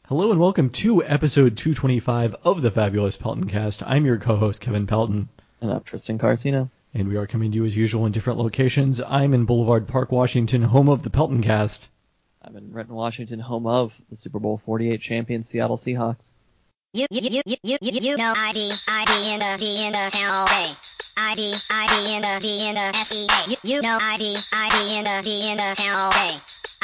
Hello and welcome to episode 225 of the Fabulous Pelton Cast. I'm your co-host, Kevin Pelton. And I'm Tristan Carcino. And we are coming to you as usual in different locations. I'm in Boulevard Park, Washington, home of the Pelton Cast. I'm in Renton, Washington, home of the Super Bowl 48 champion Seattle Seahawks. You know ID in the town all day. ID in the FEA. You know ID in the town all day.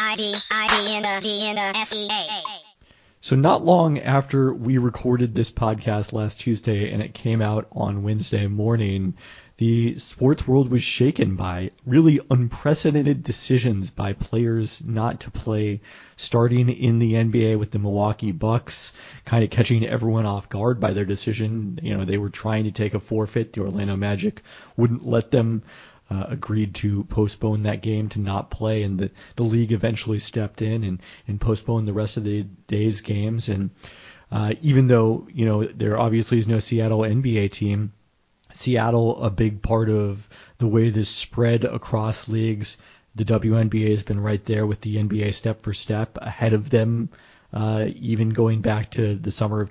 ID in the FEA. So not long after we recorded this podcast last Tuesday and it came out on Wednesday morning, the sports world was shaken by really unprecedented decisions by players not to play, starting in the NBA with the Milwaukee Bucks, kind of catching everyone off guard by their decision. You know, they were trying to take a forfeit. The Orlando Magic wouldn't let them. Agreed to postpone that game to not play, and the league eventually stepped in and postponed the rest of the day's games. And even though, you know, there obviously is no Seattle NBA team, Seattle, a big part of the way this spread across leagues, the WNBA has been right there with the NBA step for step ahead of them, even going back to the summer of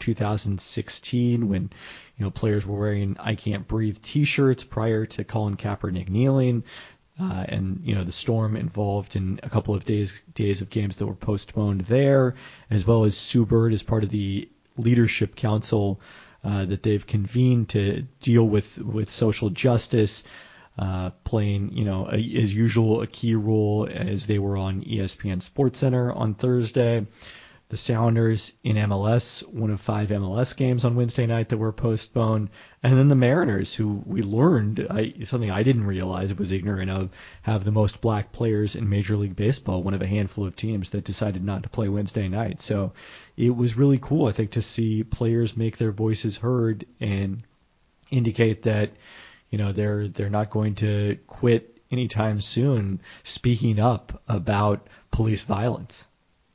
2016 when, you know, players were wearing I Can't Breathe t-shirts prior to Colin Kaepernick kneeling, and, you know, the storm involved in a couple of days of games that were postponed there, as well as Sue Bird as part of the leadership council that they've convened to deal with social justice, playing, you know, as usual, a key role as they were on ESPN SportsCenter on Thursday. The Sounders in MLS, one of 5 MLS games on Wednesday night that were postponed. And then the Mariners, who we learned, something I didn't realize, was ignorant of, have the most black players in Major League Baseball, one of a handful of teams that decided not to play Wednesday night. So it was really cool, I think, to see players make their voices heard and indicate that, you know, they're not going to quit anytime soon speaking up about police violence.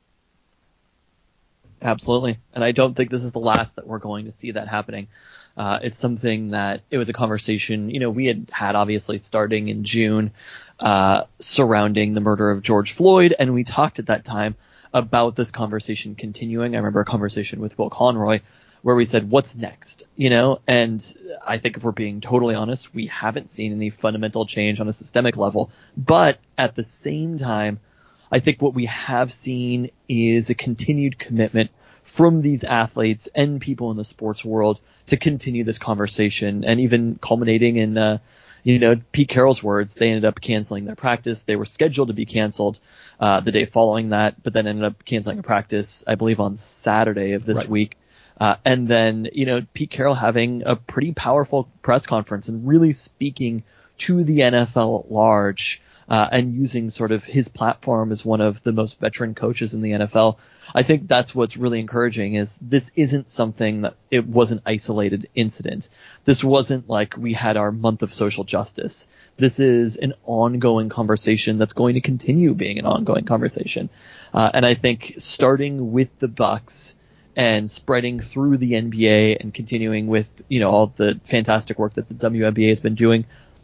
Absolutely. And I don't think this is the last that we're going to see that happening. It's something that it was a conversation, you know, we had obviously starting in June, surrounding the murder of George Floyd. And we talked at that time about this conversation continuing. I remember a conversation with Will Conroy where we said, what's next? You know, and I think if we're being totally honest, we haven't seen any fundamental change on a systemic level. But at the same time, I think what we have seen is a continued commitment from these athletes and people in the sports world to continue this conversation, and even culminating in, you know, Pete Carroll's words. They ended up canceling their practice. They were scheduled to be canceled the day following that, but then ended up canceling a practice, I believe, on Saturday of this week. And then, you know, Pete Carroll having a pretty powerful press conference and really speaking to the NFL at large, and using sort of his platform as one of the most veteran coaches in the NFL. I think that's what's really encouraging, is this isn't something that it was an isolated incident. This wasn't like we had our month of social justice. This is an ongoing conversation that's going to continue being an ongoing conversation. And I think starting with the Bucks and spreading through the NBA and continuing with, you know, all the fantastic work that the WNBA has been doing,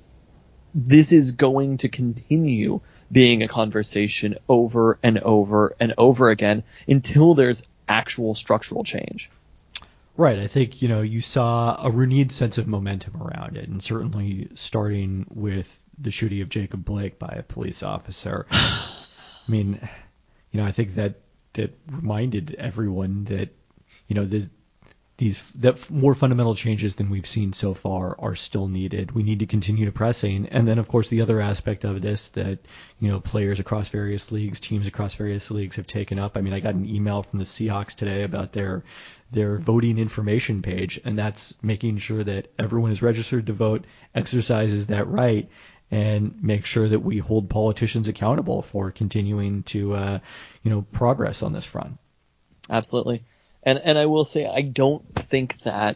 this is going to continue being a conversation over and over and over again until there's actual structural change. Right. I think, you know, you saw a renewed sense of momentum around it, and certainly starting with the shooting of Jacob Blake by a police officer. I mean, you know, I think that reminded everyone that, you know, that more fundamental changes than we've seen so far are still needed. We need to continue to pressing. And then, of course, the other aspect of this that, you know, players across various leagues, teams across various leagues have taken up. I mean, I got an email from the Seahawks today about their voting information page, and that's making sure that everyone is registered to vote, exercises that right, and make sure that we hold politicians accountable for continuing to, you know, progress on this front. Absolutely. And I will say, I don't think that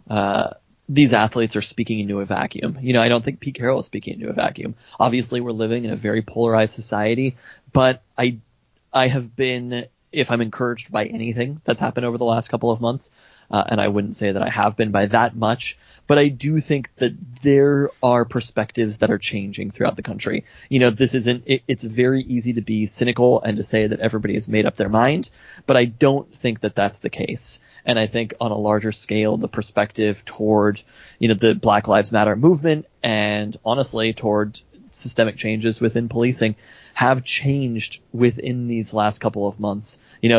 these athletes are speaking into a vacuum. You know, I don't think Pete Carroll is speaking into a vacuum. Obviously, we're living in a very polarized society, but I have been if I'm encouraged by anything that's happened over the last couple of months, and I wouldn't say that I have been by that much, but I do think that there are perspectives that are changing throughout the country. This isn't, it's very easy to be cynical and to say that everybody has made up their mind, but I don't think that that's the case. And I think on a larger scale, the perspective toward, the Black Lives Matter movement and honestly toward systemic changes within policing have changed within these last couple of months.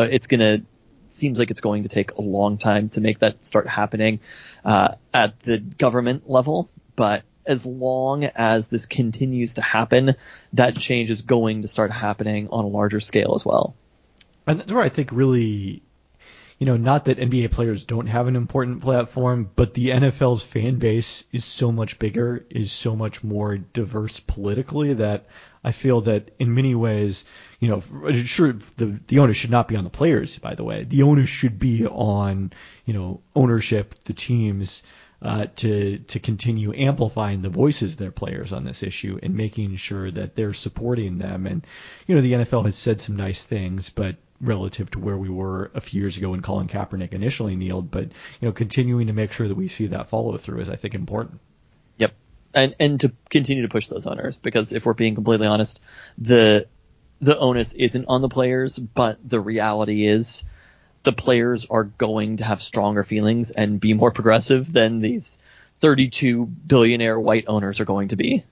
Seems like it's going to take a long time to make that start happening at the government level. But as long as this continues to happen, that change is going to start happening on a larger scale as well. And that's where I think really, not that NBA players don't have an important platform, but the NFL's fan base is so much bigger, is so much more diverse politically that I feel that in many ways, sure, the onus should not be on the players, by the way. The onus should be on, ownership, the teams, to continue amplifying the voices of their players on this issue and making sure that they're supporting them. And, the NFL has said some nice things, but relative to where we were a few years ago when Colin Kaepernick initially kneeled, but, continuing to make sure that we see that follow through is, I think, important. Yep. And to continue to push those owners, because if we're being completely honest, the onus isn't on the players, but the reality is the players are going to have stronger feelings and be more progressive than these 32 billionaire white owners are going to be.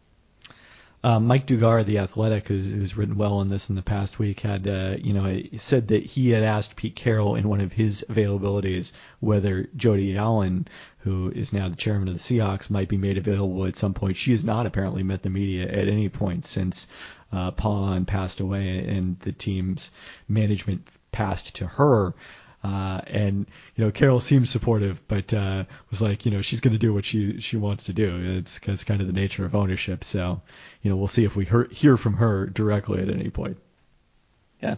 Mike Dugar, The Athletic, who's written well on this in the past week, had said that he had asked Pete Carroll in one of his availabilities whether Jody Allen, who is now the chairman of the Seahawks, might be made available at some point. She has not apparently met the media at any point since Paulin passed away and the team's management passed to her. And Carroll seems supportive, but was like, she's going to do what she wants to do. It's kind of the nature of ownership. So, we'll see if we hear from her directly at any point. Yeah.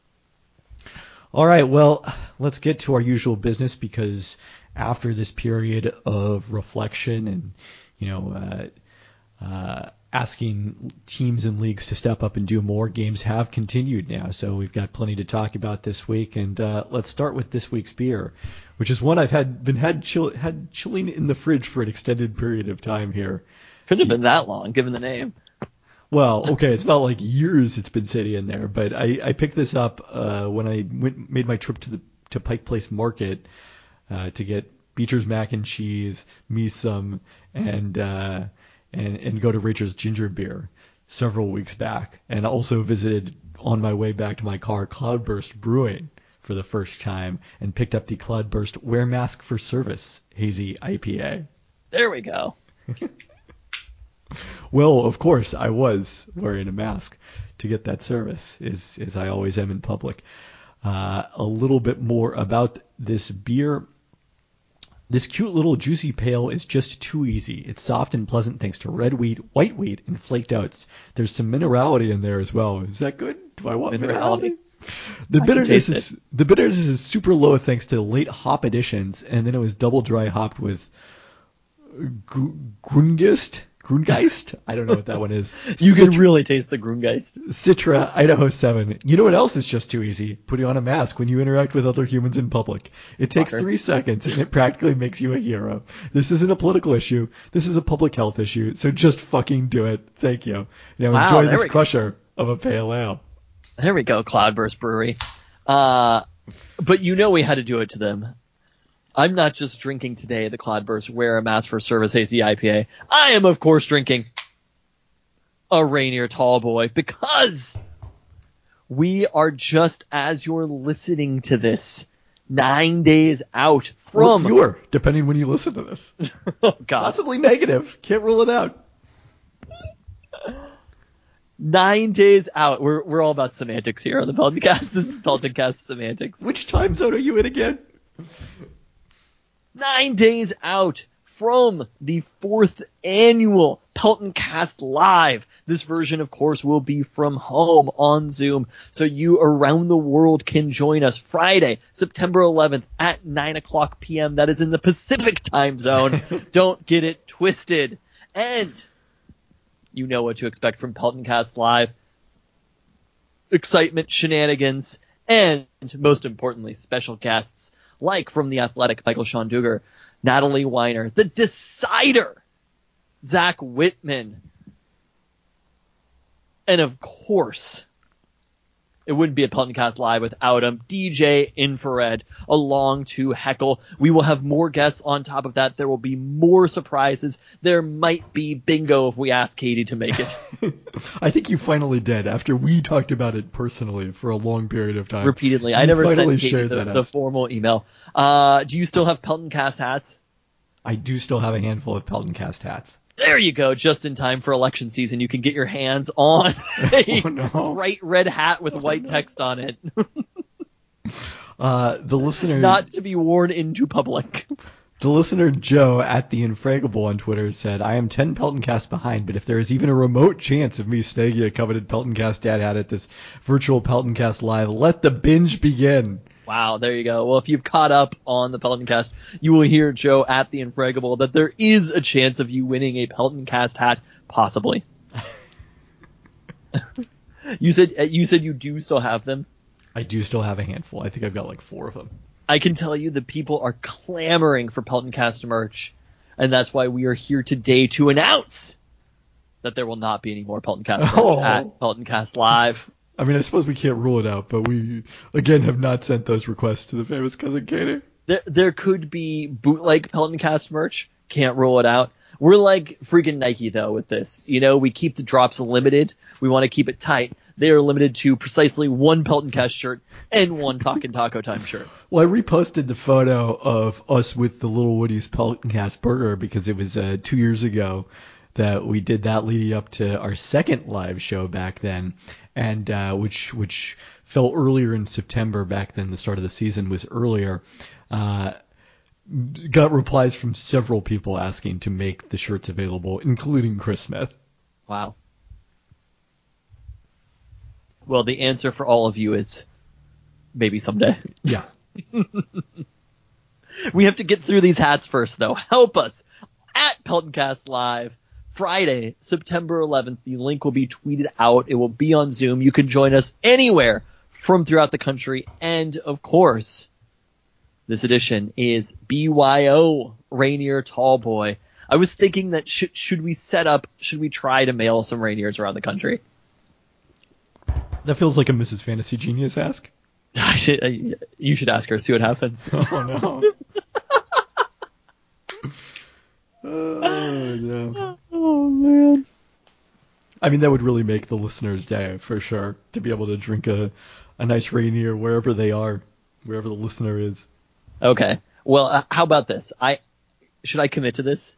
All right. Well, let's get to our usual business, because after this period of reflection and, asking teams and leagues to step up and do more, games have continued now. So we've got plenty to talk about this week. And let's start with this week's beer, which is one I've had chilling in the fridge for an extended period of time here. Couldn't have been that long, given the name. Well, okay, it's not like years it's been sitting in there, but I picked this up when I made my trip to Pike Place Market to get Beecher's mac and cheese, me some, and go to Rachel's Ginger Beer several weeks back, and also visited on my way back to my car Cloudburst Brewing for the first time and picked up the Cloudburst Wear Mask for Service Hazy IPA. There we go. Well, of course, I was wearing a mask to get that service, as I always am in public. A little bit more about this beer. This cute little juicy pale is just too easy. It's soft and pleasant thanks to red wheat, white wheat, and flaked oats. There's some minerality in there as well. Is that good? Do I want minerality? The bitterness is super low thanks to late hop additions, and then it was double dry hopped with Grungeist? I don't know what that one is. You can really taste the Grungeist. Citra, Idaho 7. You know what else is just too easy? Putting on a mask when you interact with other humans in public. It takes 3 seconds, and it practically makes you a hero. This isn't a political issue. This is a public health issue, so just fucking do it. Thank you. Enjoy this crusher of a pale ale. There we go, Cloudburst Brewery. But we had to do it to them. I'm not just drinking today the Cloudburst Wear a Mask for Service Hazy IPA. I am, of course, drinking a Rainier Tall Boy, because we are just, as you're listening to this, 9 days out from... Or fewer, depending when you listen to this. Oh, God. Possibly negative. Can't rule it out. 9 days out. We're all about semantics here on the Peltoncast. This is Peltoncast Semantics. Which time zone are you in again? 9 days out from the 4th annual Peltoncast Live. This version, of course, will be from home on Zoom, so you around the world can join us Friday, September 11th at 9 o'clock p.m. That is in the Pacific time zone. Don't get it twisted. And you know what to expect from Peltoncast Live. Excitement, shenanigans, and most importantly, special guests like from The Athletic, Michael Schonduger, Natalie Weiner, The Decider, Zach Whitman, and of course, it wouldn't be a Peltoncast Live without him, DJ Infrared, along to Heckle. We will have more guests on top of that. There will be more surprises. There might be bingo if we ask Katie to make it. I think you finally did, after we talked about it personally for a long period of time. Repeatedly. I never sent Katie the formal email. Do you still have Peltoncast hats? I do still have a handful of Peltoncast hats. There you go, just in time for election season. You can get your hands on a bright red hat with white text on it. The listener... Not to be worn into public. The listener Joe at the Infragable on Twitter said, I am 10 Peltoncasts behind, but if there is even a remote chance of me snagging a coveted Peltoncast dad hat at this virtual Peltoncast Live, let the binge begin. Wow, there you go. Well, if you've caught up on the Peltoncast, you will hear Joe at the Infragable that there is a chance of you winning a Peltoncast hat, possibly. You said you do still have them? I do still have a handful. I think I've got like 4 of them. I can tell you the people are clamoring for Peltoncast merch, and that's why we are here today to announce that there will not be any more Peltoncast merch at Peltoncast Live. I mean, I suppose we can't rule it out, but we, again, have not sent those requests to the famous Cousin Katie. There could be bootleg Peltoncast merch. Can't rule it out. We're like freaking Nike, though, with this. You know, we keep the drops limited. We want to keep it tight. They are limited to precisely 1 Peltoncast shirt and 1 Talkin' Taco Time shirt. Well, I reposted the photo of us with the Little Woody's Peltoncast burger because it was 2 years ago that we did that leading up to our second live show back then, and which fell earlier in September back then. The start of the season was earlier. Got replies from several people asking to make the shirts available, including Chris Smith. Wow. Well, the answer for all of you is maybe someday. Yeah. We have to get through these hats first, though. Help us at Peltoncast Live. Friday, September 11th. The link will be tweeted out. It will be on Zoom. You can join us anywhere from throughout the country. And, of course, this edition is BYO Rainier Tallboy. I was thinking that should we try to mail some Rainiers around the country? That feels like a Mrs. Fantasy Genius ask. You should ask her, see what happens. Oh, no. Oh, no. Oh, man. I mean, that would really make the listeners' day, for sure, to be able to drink a nice Rainier wherever they are, wherever the listener is. Okay. Well, how about this? Should I commit to this?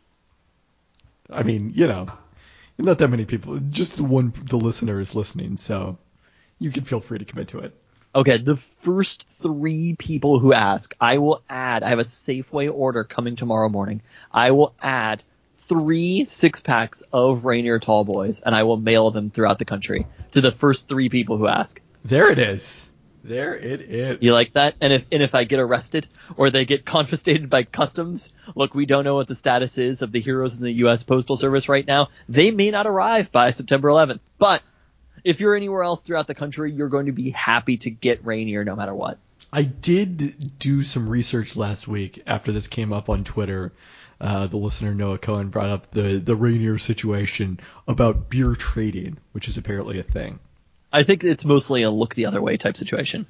I mean, you know, not that many people. Just the listener is listening, so you can feel free to commit to it. Okay, the first 3 people who ask, I will add, I have a Safeway order coming tomorrow morning. I will add 3 6-packs of Rainier Tallboys, and I will mail them throughout the country to the first 3 people who ask. There it is. There it is. You like that? And if I get arrested or they get confiscated by customs, look, we don't know what the status is of the heroes in the U.S. Postal Service right now. They may not arrive by September 11th, but if you're anywhere else throughout the country, you're going to be happy to get Rainier no matter what. I did do some research last week after this came up on Twitter. The listener Noah Cohen brought up the Rainier situation about beer trading, which is apparently a thing. I think it's mostly a look the other way type situation.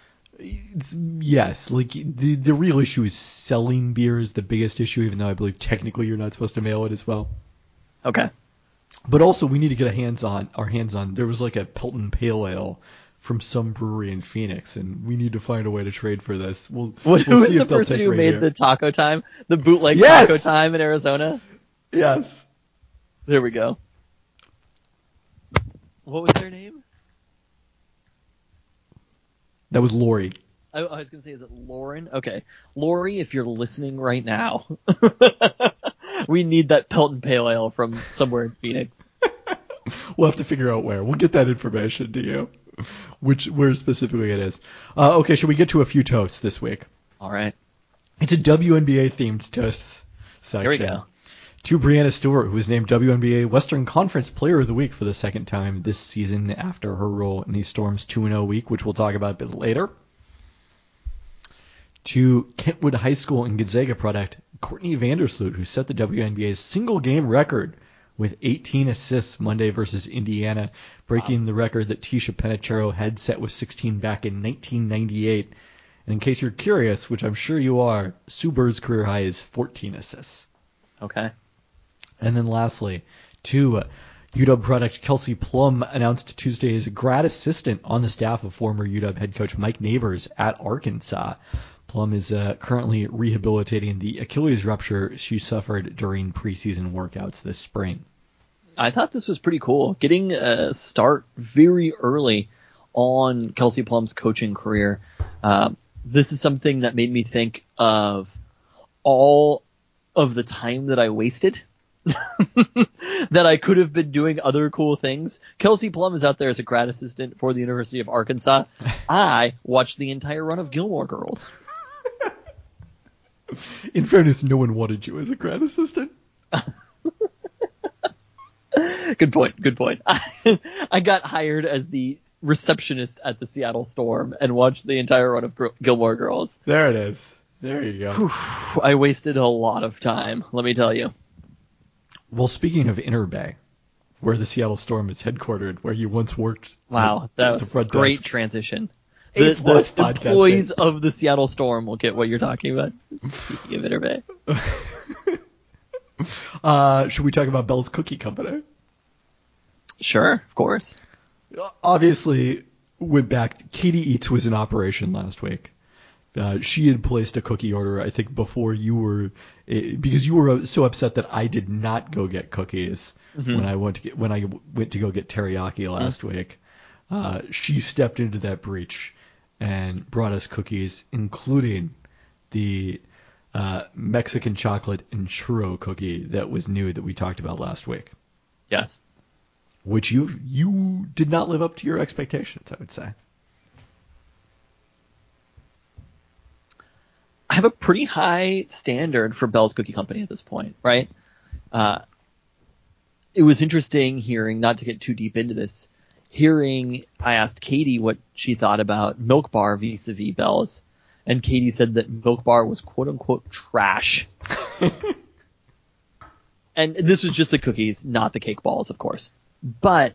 Yes, like the real issue is selling beer is the biggest issue, even though I believe technically you're not supposed to mail it as well. Okay. But also we need to get our hands on. There was like a Pelton Pale Ale from some brewery in Phoenix, and we need to find a way to trade for this. Who was the person who made the Taco Time, the bootleg Taco Time in Arizona? Yes. There we go. What was their name? That was Lori. I was going to say, is it Lauren? Okay. Lori, if you're listening right now, we need that Pelton Pale Ale from somewhere in Phoenix. We'll have to figure out where. We'll get that information to you, where specifically it is. Okay, should we get to a few toasts this week? All right. It's a WNBA-themed toasts section. Here we go. To Brianna Stewart, who was named WNBA Western Conference Player of the Week for the second time this season after her role in the Storm's 2-0 week, which we'll talk about a bit later. To Kentwood High School and Gonzaga product, Courtney Vandersloot, who set the WNBA's single-game record with 18 assists Monday versus Indiana, breaking the record that Tisha Penicheiro had set with 16 back in 1998. And in case you're curious, which I'm sure you are, Sue Bird's career high is 14 assists. Okay. And then lastly, to UW product, Kelsey Plum announced Tuesday as a grad assistant on the staff of former UW head coach Mike Neighbors at Arkansas. Plum is currently rehabilitating the Achilles rupture she suffered during preseason workouts this spring. I thought this was pretty cool. Getting a start very early on Kelsey Plum's coaching career. This is something that made me think of all of the time that I wasted that I could have been doing other cool things. Kelsey Plum is out there as a grad assistant for the University of Arkansas. I watched the entire run of Gilmore Girls. In fairness, no one wanted you as a grad assistant. Good point. I got hired as the receptionist at the Seattle Storm and watched the entire run of Gilmore Girls. There it is. There you go. I wasted a lot of time, let me tell you. Well, speaking of Inner Bay, where the Seattle Storm is headquartered, where you once worked. Wow, that was a great transition. The podcasting. Employees of the Seattle Storm will get what you're talking about. Speaking of Inner Bay. Should we talk about Bell's Cookie Company? Sure, of course. Obviously, Katie Eats was in operation last week. She had placed a cookie order, I think, before you were, because you were so upset that I did not go get cookies when I went to go get teriyaki last week. She stepped into that breach and brought us cookies, including the Mexican chocolate and churro cookie that was new that we talked about last week. Yes. Which you did not live up to your expectations, I would say. I have a pretty high standard for Bell's Cookie Company at this point, right? It was interesting hearing, not to get too deep into this, I asked Katie what she thought about Milk Bar vis-a-vis Bell's, and Katie said that Milk Bar was quote-unquote trash. And this was just the cookies, not the cake balls, of course. But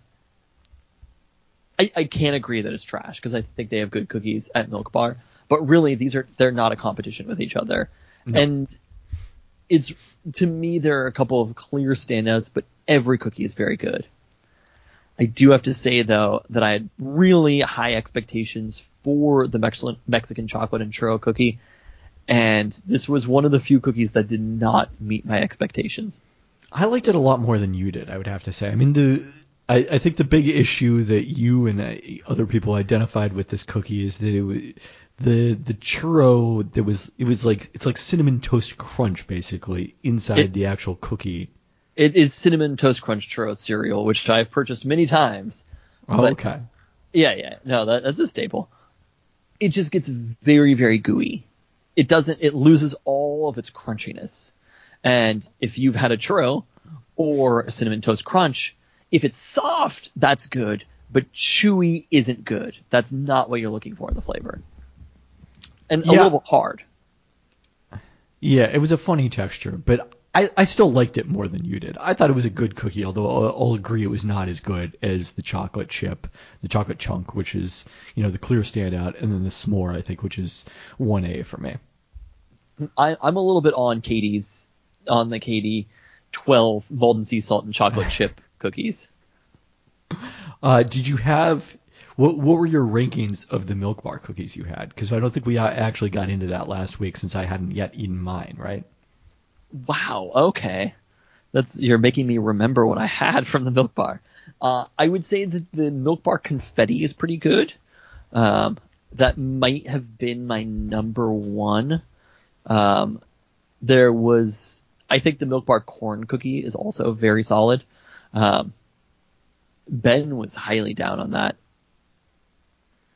I can't agree that it's trash, because I think they have good cookies at Milk Bar. But really, they're not a competition with each other. No. And to me, there are a couple of clear standouts, but every cookie is very good. I do have to say, though, that I had really high expectations for the Mexican chocolate and churro cookie, and this was one of the few cookies that did not meet my expectations. I liked it a lot more than you did, I would have to say. I mean, I think the big issue that you and other people identified with this cookie is that it was the churro it's like Cinnamon Toast Crunch basically inside the actual cookie. It is Cinnamon Toast Crunch churro cereal, which I've purchased many times. Oh, okay. Yeah. No, that's a staple. It just gets very, very gooey. It loses all of its crunchiness. And if you've had a churro or a Cinnamon Toast Crunch, if it's soft, that's good, but chewy isn't good. That's not what you're looking for in the flavor. And a little hard. Yeah, it was a funny texture, but I still liked it more than you did. I thought it was a good cookie, although I'll agree it was not as good as the chocolate chip, the chocolate chunk, which is, the clear standout, and then the s'more, I think, which is 1A for me. I'm a little bit on the Katie 12 molten sea salt and chocolate chip cookies. Did you have what were your rankings of the Milk Bar cookies you had? Because I don't think we actually got into that last week since I hadn't yet eaten mine, right? Wow. Okay, you're making me remember what I had from the Milk Bar. I would say that the Milk Bar confetti is pretty good. That might have been my number one. I think the Milk Bar corn cookie is also very solid. Ben was highly down on that.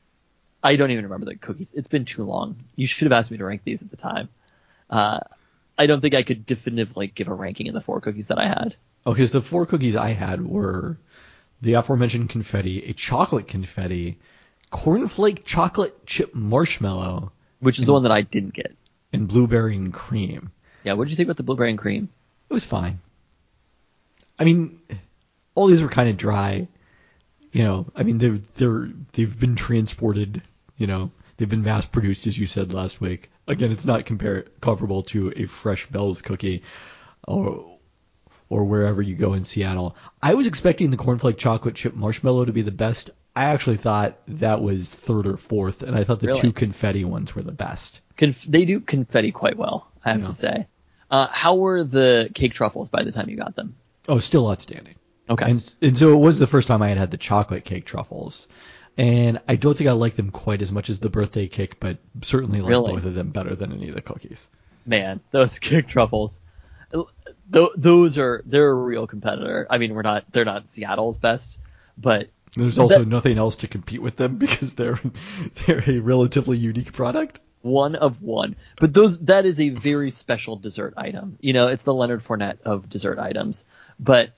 I don't even remember the cookies. It's been too long. You should have asked me to rank these at the time. I don't think I could definitively give a ranking in the 4 cookies that I had. Okay, so the 4 cookies I had were the aforementioned confetti, a chocolate confetti, cornflake chocolate chip marshmallow, Which is the one that I didn't get. and blueberry and cream. Yeah, what did you think about the blueberry and cream? It was fine. I mean, all these were kind of dry. You know, I mean, they've been transported. You know, they've been mass produced, as you said last week. Again, it's not comparable to a fresh Bell's cookie, or wherever you go in Seattle. I was expecting the cornflake chocolate chip marshmallow to be the best. I actually thought that was 3rd or 4th, and I thought the Really? 2 confetti ones were the best. They do confetti quite well, I have to say. How were the cake truffles by the time you got them? Oh, still outstanding. Okay. And so it was the first time I had the chocolate cake truffles. And I don't think I like them quite as much as the birthday cake, but certainly like Really? both of them better than any of the cookies. Man, those cake truffles. They're a real competitor. I mean, they're not Seattle's best, but There's also nothing else to compete with them because they're a relatively unique product. one of one. But that is a very special dessert item. You know, it's the Leonard Fournette of dessert items. But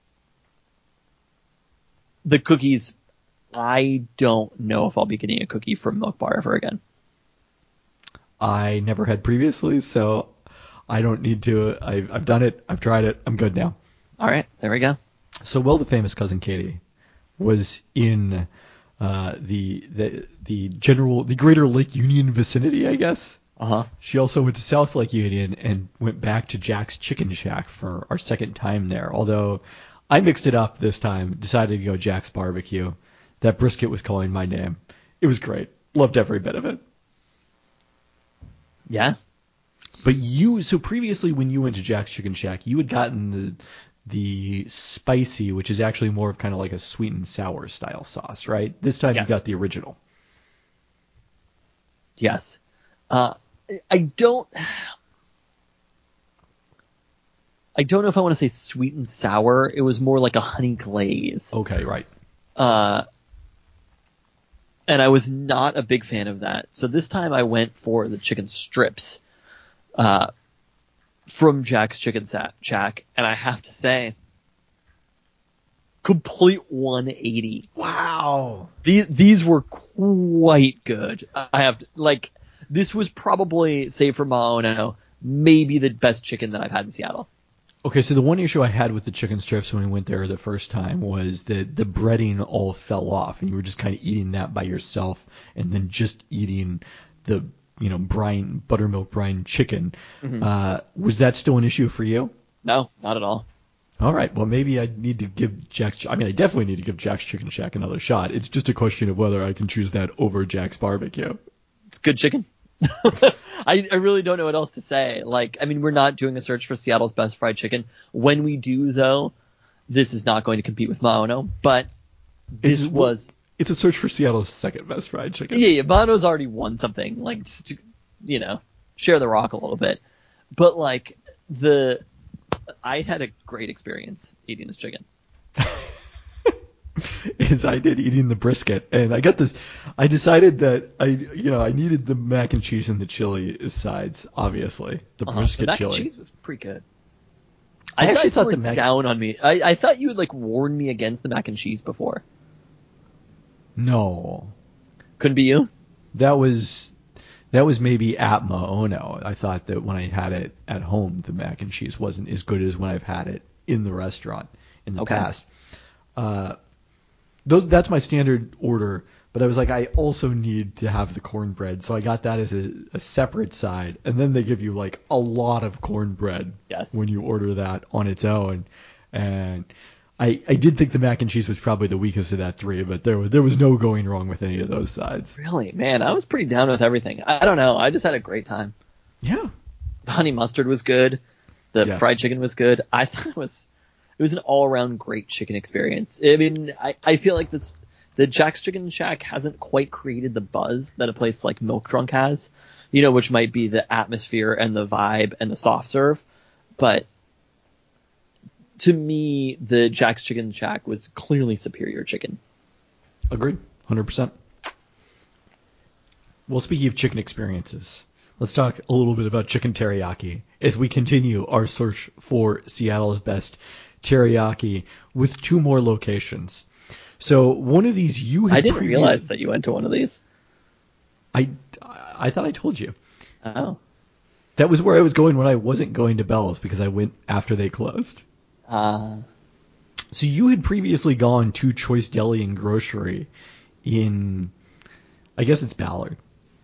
the cookies, I don't know if I'll be getting a cookie from Milk Bar ever again. I never had previously, so I don't need to. I've done it. I've tried it. I'm good now. All right, there we go. So, the famous cousin Katie was in the greater Lake Union vicinity, I guess. Uh-huh. She also went to South Lake Union and went back to Jack's Chicken Shack for our second time there. Although I mixed it up this time, decided to go Jack's Barbecue. That brisket was calling my name. It was great. Loved every bit of it. Yeah. But so previously when you went to Jack's Chicken Shack, you had gotten the spicy, which is actually more of kind of like a sweet and sour style sauce, right? This time Yes. you got the original. Yes. I don't know if I want to say sweet and sour. It was more like a honey glaze. Okay, right. And I was not a big fan of that. So this time I went for the chicken strips from Jack's Chicken Shack. And I have to say, complete 180. Wow. These were quite good. This was probably, save for Maono, maybe the best chicken that I've had in Seattle. Okay, so the one issue I had with the chicken strips when we went there the first time was that the breading all fell off, and you were just kind of eating that by yourself, and then just eating the buttermilk brine chicken. Mm-hmm. Was that still an issue for you? No, not at all. All right, well maybe I need to give I definitely need to give Jack's Chicken Shack another shot. It's just a question of whether I can choose that over Jack's Barbecue. It's good chicken. I really don't know what else to say. We're not doing a search for Seattle's best fried chicken. When we do, though, this is not going to compete with Maono, but it's a search for Seattle's second best fried chicken. Yeah, Maono's already won something. Just to, share the rock a little bit. But, I had a great experience eating this chicken. As I did eating the brisket, and I decided that I needed the mac and cheese and the chili as sides. Obviously, the brisket the mac chili. And cheese was pretty good. I actually thought the mac down on me. I thought you would warn me against the mac and cheese before. No, couldn't be you. That was maybe at Maono. I thought that when I had it at home, the mac and cheese wasn't as good as when I've had it in the restaurant in the past. That's my standard order, but I was like, I also need to have the cornbread, so I got that as a separate side, and then they give you a lot of cornbread when you order that on its own, and I did think the mac and cheese was probably the weakest of that 3, but there was no going wrong with any of those sides. Really, man, I was pretty down with everything. I don't know, I just had a great time. Yeah, the honey mustard was good, the fried chicken was good. I thought it was an all-around great chicken experience. I mean, I feel like the Jack's Chicken Shack hasn't quite created the buzz that a place like Milk Drunk has, which might be the atmosphere and the vibe and the soft serve. But to me, the Jack's Chicken Shack was clearly superior chicken. Agreed, 100%. Well, speaking of chicken experiences, Let's talk a little bit about chicken teriyaki as we continue our search for Seattle's best teriyaki with 2 more locations. So one of these you had I didn't realize that you went to one of these. I thought I told you. Oh. That was where I was going when I wasn't going to Bell's because I went after they closed. So you had previously gone to Choice Deli and Grocery in, I guess it's Ballard,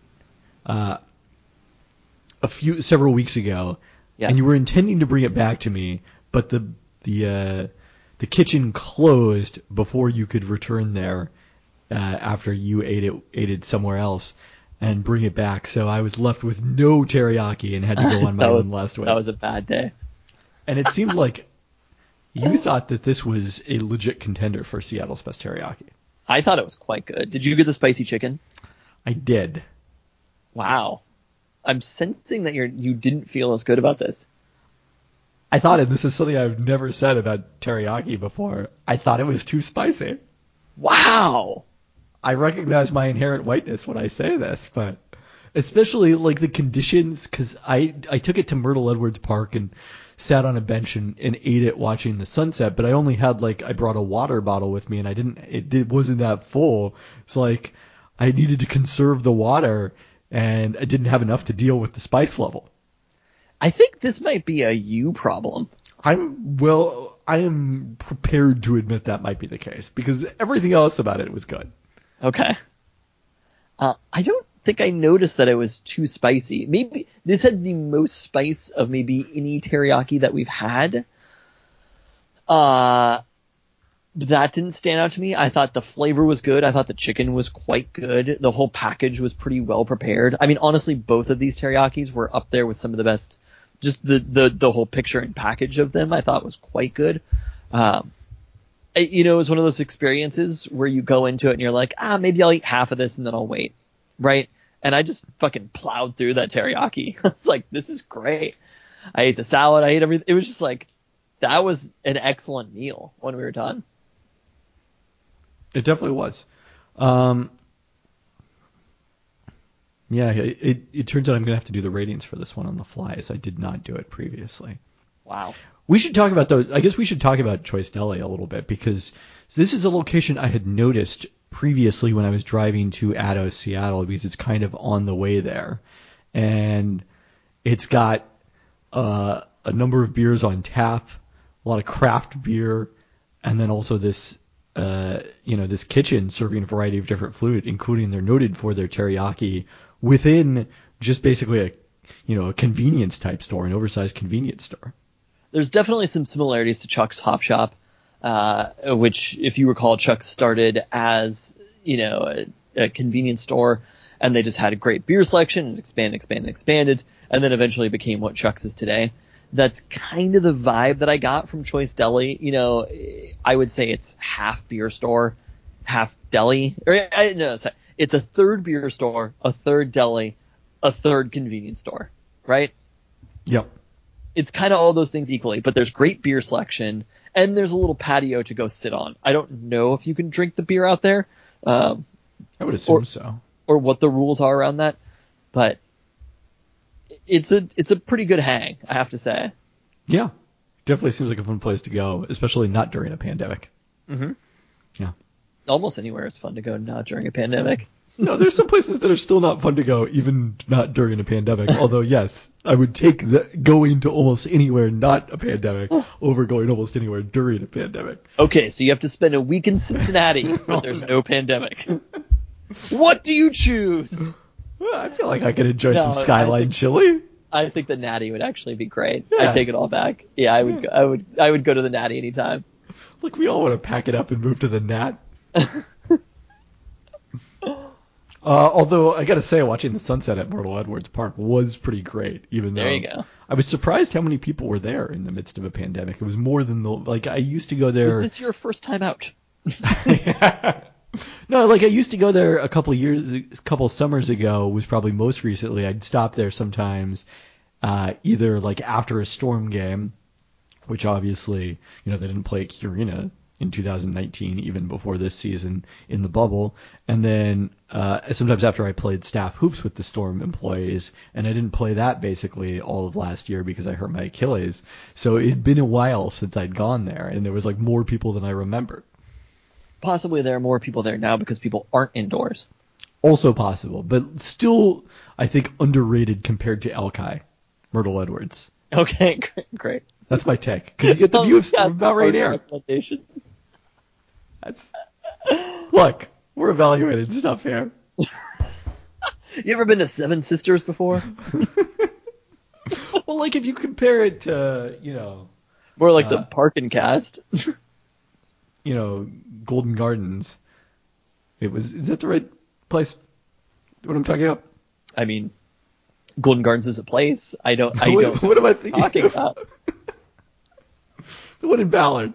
several weeks ago, Yes. and you were intending to bring it back to me, but the kitchen closed before you could return there after you ate it somewhere else and bring it back. So I was left with no teriyaki and had to go on my own last week. That was a bad day. And it seemed like you thought that this was a legit contender for Seattle's best teriyaki. I thought it was quite good. Did you get the spicy chicken? I did. Wow. I'm sensing that you didn't feel as good about this. I thought, and this is something I've never said about teriyaki before, I thought it was too spicy. Wow. I recognize my inherent whiteness when I say this, but especially like the conditions, because I took it to Myrtle Edwards Park and sat on a bench and ate it watching the sunset, but I only had I brought a water bottle with me and it wasn't that full. So like I needed to conserve the water and I didn't have enough to deal with the spice level. I think this might be a you problem. I am prepared to admit that might be the case because everything else about it was good. Okay. I don't think I noticed that it was too spicy. Maybe this had the most spice of maybe any teriyaki that we've had. But that didn't stand out to me. I thought the flavor was good. I thought the chicken was quite good. The whole package was pretty well prepared. I mean, honestly, both of these teriyakis were up there with some of the best. Just the whole picture and package of them I thought was quite good. It was one of those experiences where you go into it and you're like, maybe I'll eat half of this and then I'll wait. Right? And I just fucking plowed through that teriyaki. I was like, this is great. I ate the salad. I ate everything. It was just like, that was an excellent meal when we were done. It definitely was. Yeah, it turns out I'm going to have to do the ratings for this one on the fly, as I did not do it previously. Wow. We should talk about I guess we should talk about Choice Deli a little bit because this is a location I had noticed previously when I was driving to Addo, Seattle, because it's kind of on the way there, and it's got a number of beers on tap, a lot of craft beer, and then also this this kitchen serving a variety of different food, including they're noted for their teriyaki within just basically a convenience type store, an oversized convenience store. There's definitely some similarities to Chuck's Hop Shop, which, if you recall, Chuck started as, a convenience store, and they just had a great beer selection and expanded, and then eventually became what Chuck's is today. That's kind of the vibe that I got from Choice Deli. I would say it's half beer store, half deli. It's a third beer store, a third deli, a third convenience store, right? Yep. It's kind of all those things equally, but there's great beer selection, and there's a little patio to go sit on. I don't know if you can drink the beer out there. I would assume so. Or what the rules are around that, but it's a pretty good hang, I have to say. Yeah, definitely seems like a fun place to go, especially not during a pandemic. Mm-hmm. Yeah. Almost anywhere is fun to go not during a pandemic. No, there's some places that are still not fun to go, even not during a pandemic. Although, yes, I would take going to almost anywhere not a pandemic over going almost anywhere during a pandemic. Okay, so you have to spend a week in Cincinnati, but there's no pandemic. What do you choose? Well, I feel like I could enjoy some Skyline chili. I think the Natty would actually be great. Yeah. I take it all back. Yeah, I would go to the Natty anytime. Look, we all want to pack it up and move to the Nat. Although I got to say, watching the sunset at Myrtle Edwards Park was pretty great. Even though there you go. I was surprised how many people were there in the midst of a pandemic. It was more than I used to go there. Was this your first time out? No, I used to go there a couple summers ago. Was probably most recently. I'd stop there sometimes, either after a Storm game, which obviously they didn't play at Key Arena in 2019, even before this season in the bubble. And then sometimes after I played staff hoops with the Storm employees, and I didn't play that basically all of last year because I hurt my Achilles. So it'd been a while since I'd gone there, and there was like more people than I remembered. Possibly there are more people there now because people aren't indoors. Also possible, but still, I think underrated compared to Elkai, Myrtle Edwards. Okay, great. That's my take. Because you get the view of Mount Rainier. Look, we're evaluating stuff here. You ever been to Seven Sisters before? Well, like if you compare it to, you know... More like the Park and Cast. You know, Golden Gardens. Is that the right place? What I'm talking about? I mean, Golden Gardens is a place. I don't. What am I thinking about? The one in Ballard.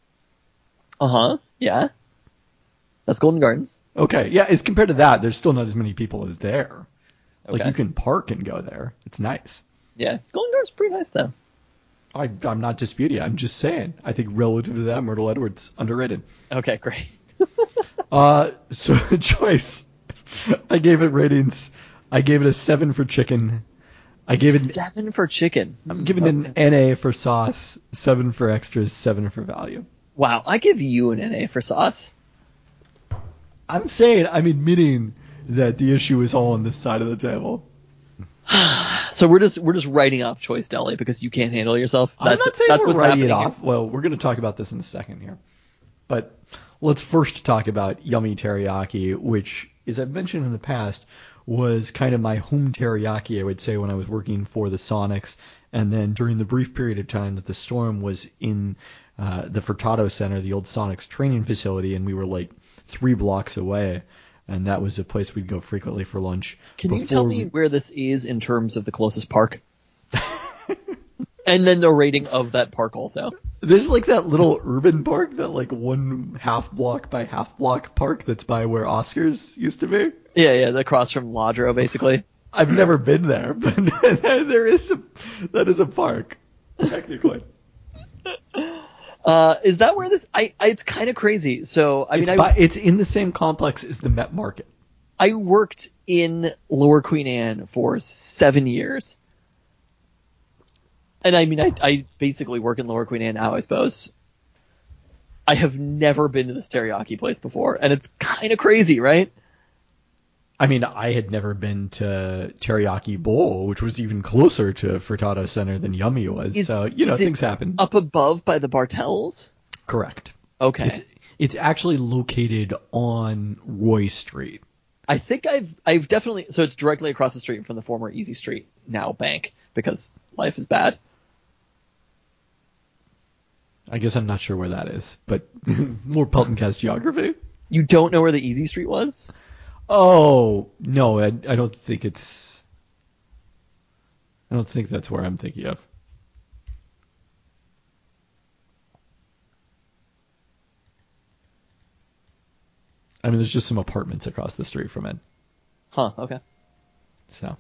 Yeah. That's Golden Gardens. Okay. Yeah. As compared to that, there's still not as many people as there. Okay. Like you can park and go there. It's nice. Yeah. Golden Gardens is pretty nice though. I'm not disputing it. I'm just saying. I think relative to that, Myrtle Edwards underrated. Okay. Great. So Joyce, I gave it ratings. I gave it a 7 for chicken. I gave it 7 for chicken. I'm giving it an NA for sauce, 7 for extras, 7 for value. Wow, I give you an NA for sauce. I'm admitting that the issue is all on this side of the table. So we're just writing off Choice Deli because you can't handle yourself. I'm not saying we're writing it off. Well, we're going to talk about this in a second here. But let's first talk about Yummy Teriyaki, which, as I've mentioned in the past, was kind of my home teriyaki, I would say, when I was working for the Sonics. And then during the brief period of time that the Storm was in the Furtado Center, the old Sonics training facility, and we were like 3 blocks away. And that was a place we'd go frequently for lunch. Can you tell me where this is in terms of the closest park? And then the rating of that park also. There's like that little urban park, that like 1 half block by half block park that's by where Oscars used to be. Yeah, across from Ladro, basically. I've never been there, but that is a park, technically. Is that where this? It's kind of crazy. So it's in the same complex as the Met Market. I worked in Lower Queen Anne for 7 years. And I basically work in Lower Queen Anne now, I suppose. I have never been to this teriyaki place before, and it's kind of crazy, right? I mean, I had never been to Teriyaki Bowl, which was even closer to Furtado Center than Yummy was. Things happen. Up above by the Bartels? Correct. Okay. It's actually located on Roy Street. I think I've definitely, so it's directly across the street from the former Easy Street, now bank, because life is bad. I guess I'm not sure where that is, but more Peltoncast geography. You don't know where the Easy Street was? Oh, no, I don't think that's where I'm thinking of. I mean, there's just some apartments across the street from it. Huh, okay. So.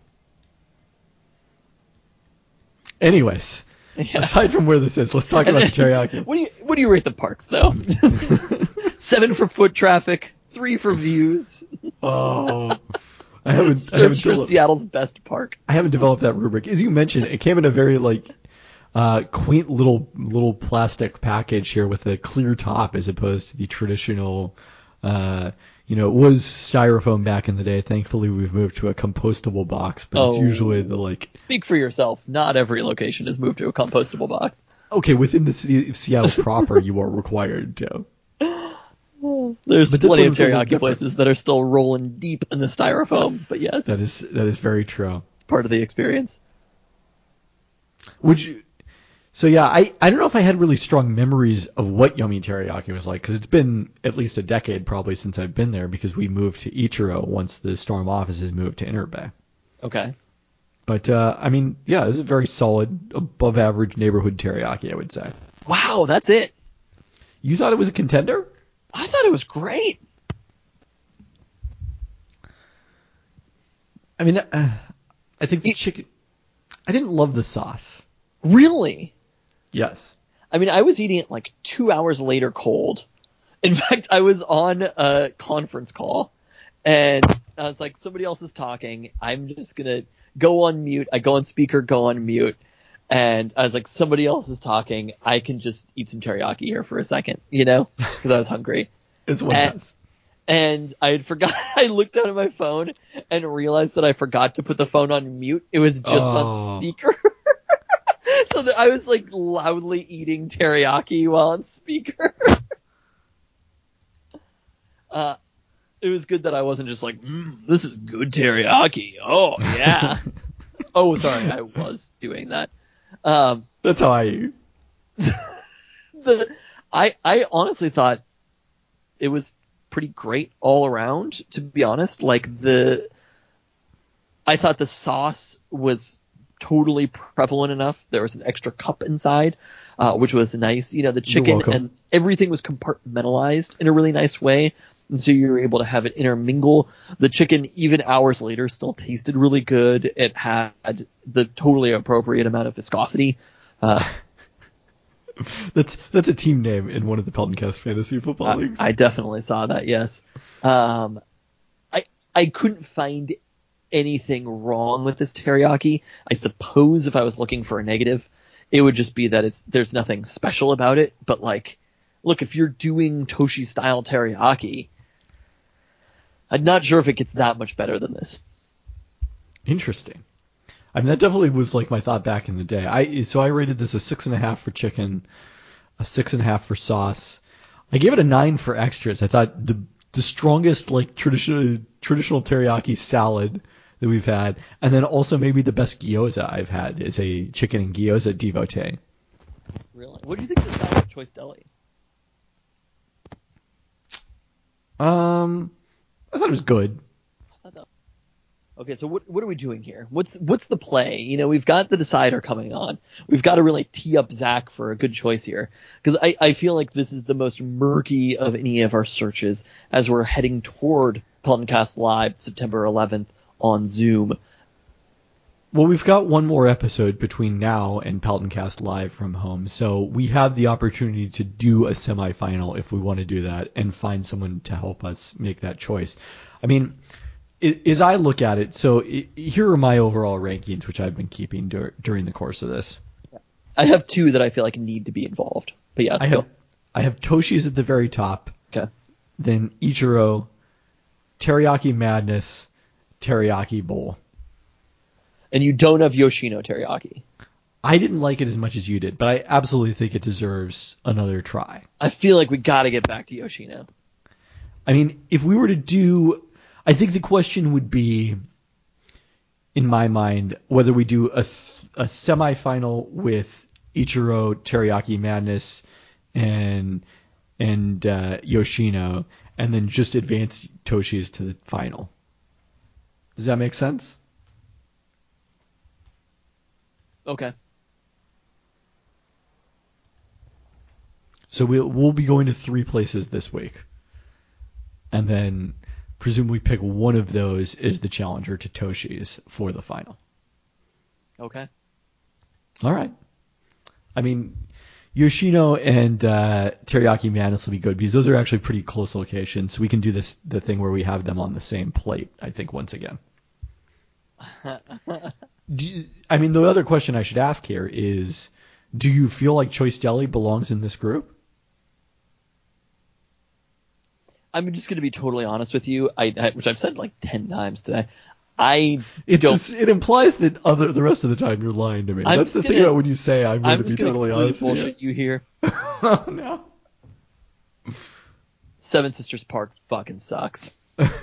Anyways, aside from where this is, let's talk about the teriyaki. What do you rate the parks, though? 7 for foot traffic, 3 for views. Oh, I haven't for Seattle's best park. I haven't developed that rubric. As you mentioned, it came in a very quaint little plastic package here with a clear top as opposed to the traditional. It was styrofoam back in the day. Thankfully, we've moved to a compostable box, but it's usually the Speak for yourself. Not every location has moved to a compostable box. Okay, within the city of Seattle proper, you are required to. There's plenty of teriyaki places that are still rolling deep in the styrofoam, but yes. That is very true. It's part of the experience. So yeah, I don't know if I had really strong memories of what Yummy Teriyaki was like, because it's been at least a decade probably since I've been there, because we moved to Ichiro once the Storm offices moved to Inter Bay. Okay. But, this is a very solid, above average neighborhood teriyaki, I would say. Wow, that's it. You thought it was a contender? I thought it was great. I mean, I think the chicken... I didn't love the sauce. Really? Yes. I mean, I was eating it 2 hours later cold, In fact, I was on a conference call, and I was like, somebody else is talking. I'm just going to go on mute. I go on speaker, go on mute. And I was like, somebody else is talking. I can just eat some teriyaki here for a second, because I was hungry. It's what it does. And I had forgot. I looked down at my phone and realized that I forgot to put the phone on mute. It was just on speaker. So that I was like loudly eating teriyaki while on speaker. It was good that I wasn't just like, this is good teriyaki. Oh, yeah. Oh, sorry. I was doing that. That's how I eat. I honestly thought it was pretty great all around, to be honest. Like I thought the sauce was totally prevalent enough. There was an extra cup inside, which was nice. The chicken and everything was compartmentalized in a really nice way. And so you were able to have it intermingle. The chicken, even hours later, still tasted really good. It had the totally appropriate amount of viscosity. That's a team name in one of the Peltoncast fantasy football leagues. I definitely saw that, yes. I couldn't find anything wrong with this teriyaki. I suppose if I was looking for a negative, it would just be that there's nothing special about it. But look, if you're doing Toshi style teriyaki, I'm not sure if it gets that much better than this. Interesting. I mean, that definitely was like my thought back in the day. I rated this a 6.5 for chicken, a 6.5 for sauce. I gave it a 9 for extras. I thought the strongest traditional teriyaki salad that we've had, and then also maybe the best gyoza I've had is a chicken and gyoza devotee. Really? What do you think of the salad at Choice Deli? I thought it was good. Okay, so what are we doing here? What's the play? We've got the decider coming on. We've got to really tee up Zach for a good choice here, because I feel like this is the most murky of any of our searches as we're heading toward Peltoncast Live September 11th on Zoom. Well, we've got one more episode between now and Peltoncast Live from home, so we have the opportunity to do a semifinal if we want to do that and find someone to help us make that choice. I mean, as I look at it, so here are my overall rankings, which I've been keeping during the course of this. I have two that I feel like need to be involved, but yeah, I have Toshi's at the very top. Okay. Then Ichiro, Teriyaki Madness, Teriyaki Bowl. And you don't have Yoshino teriyaki. I didn't like it as much as you did, but I absolutely think it deserves another try. I feel like we got to get back to Yoshino. I mean, if we were to do, I think the question would be, in my mind, whether we do a semifinal with Ichiro, Teriyaki Madness, and Yoshino, and then just advance Toshi's to the final. Does that make sense? Okay. So we'll be going to 3 places this week, and then presumably pick one of those as the challenger to Toshi's for the final. Okay. All right. I mean, Yoshino and Teriyaki Madness will be good because those are actually pretty close locations. So we can do the thing where we have them on the same plate, I think, once again. I mean, the other question I should ask here is, do you feel like Choice Deli belongs in this group? I'm just going to be totally honest with you, which I've said like 10 times today. It implies that the rest of the time you're lying to me. That's the thing about when you say I'm going to be totally honest with you. bullshit you here. Oh, no. Seven Sisters Park fucking sucks.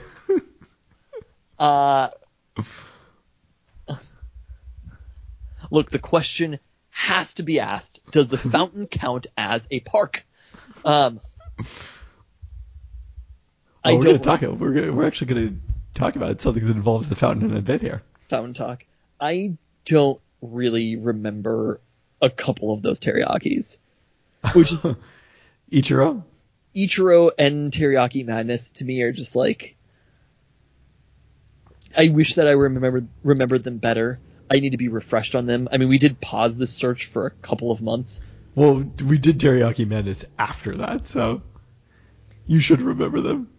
Look, the question has to be asked: does the fountain count as a park? We're actually going to talk about something that involves the fountain in a bit here. Fountain talk. I don't really remember a couple of those teriyakis, which is Ichiro and Teriyaki Madness to me are just like, I wish that I remembered them better. I need to be refreshed on them. I mean, we did pause this search for a couple of months. Well, we did Teriyaki Madness after that, so. You should remember them.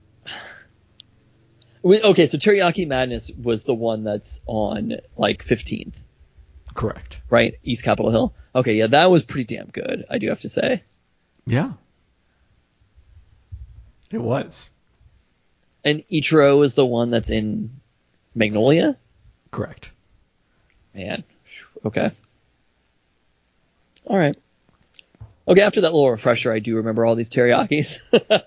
Okay, so Teriyaki Madness was the one that's on like 15th, Correct. right? East Capitol Hill. Okay, yeah, that was pretty damn good, I do have to say. Yeah. It was. And Ichiro is the one that's in Magnolia? Correct. Man. Okay. All right. Okay, after that little refresher, I do remember all these teriyakis.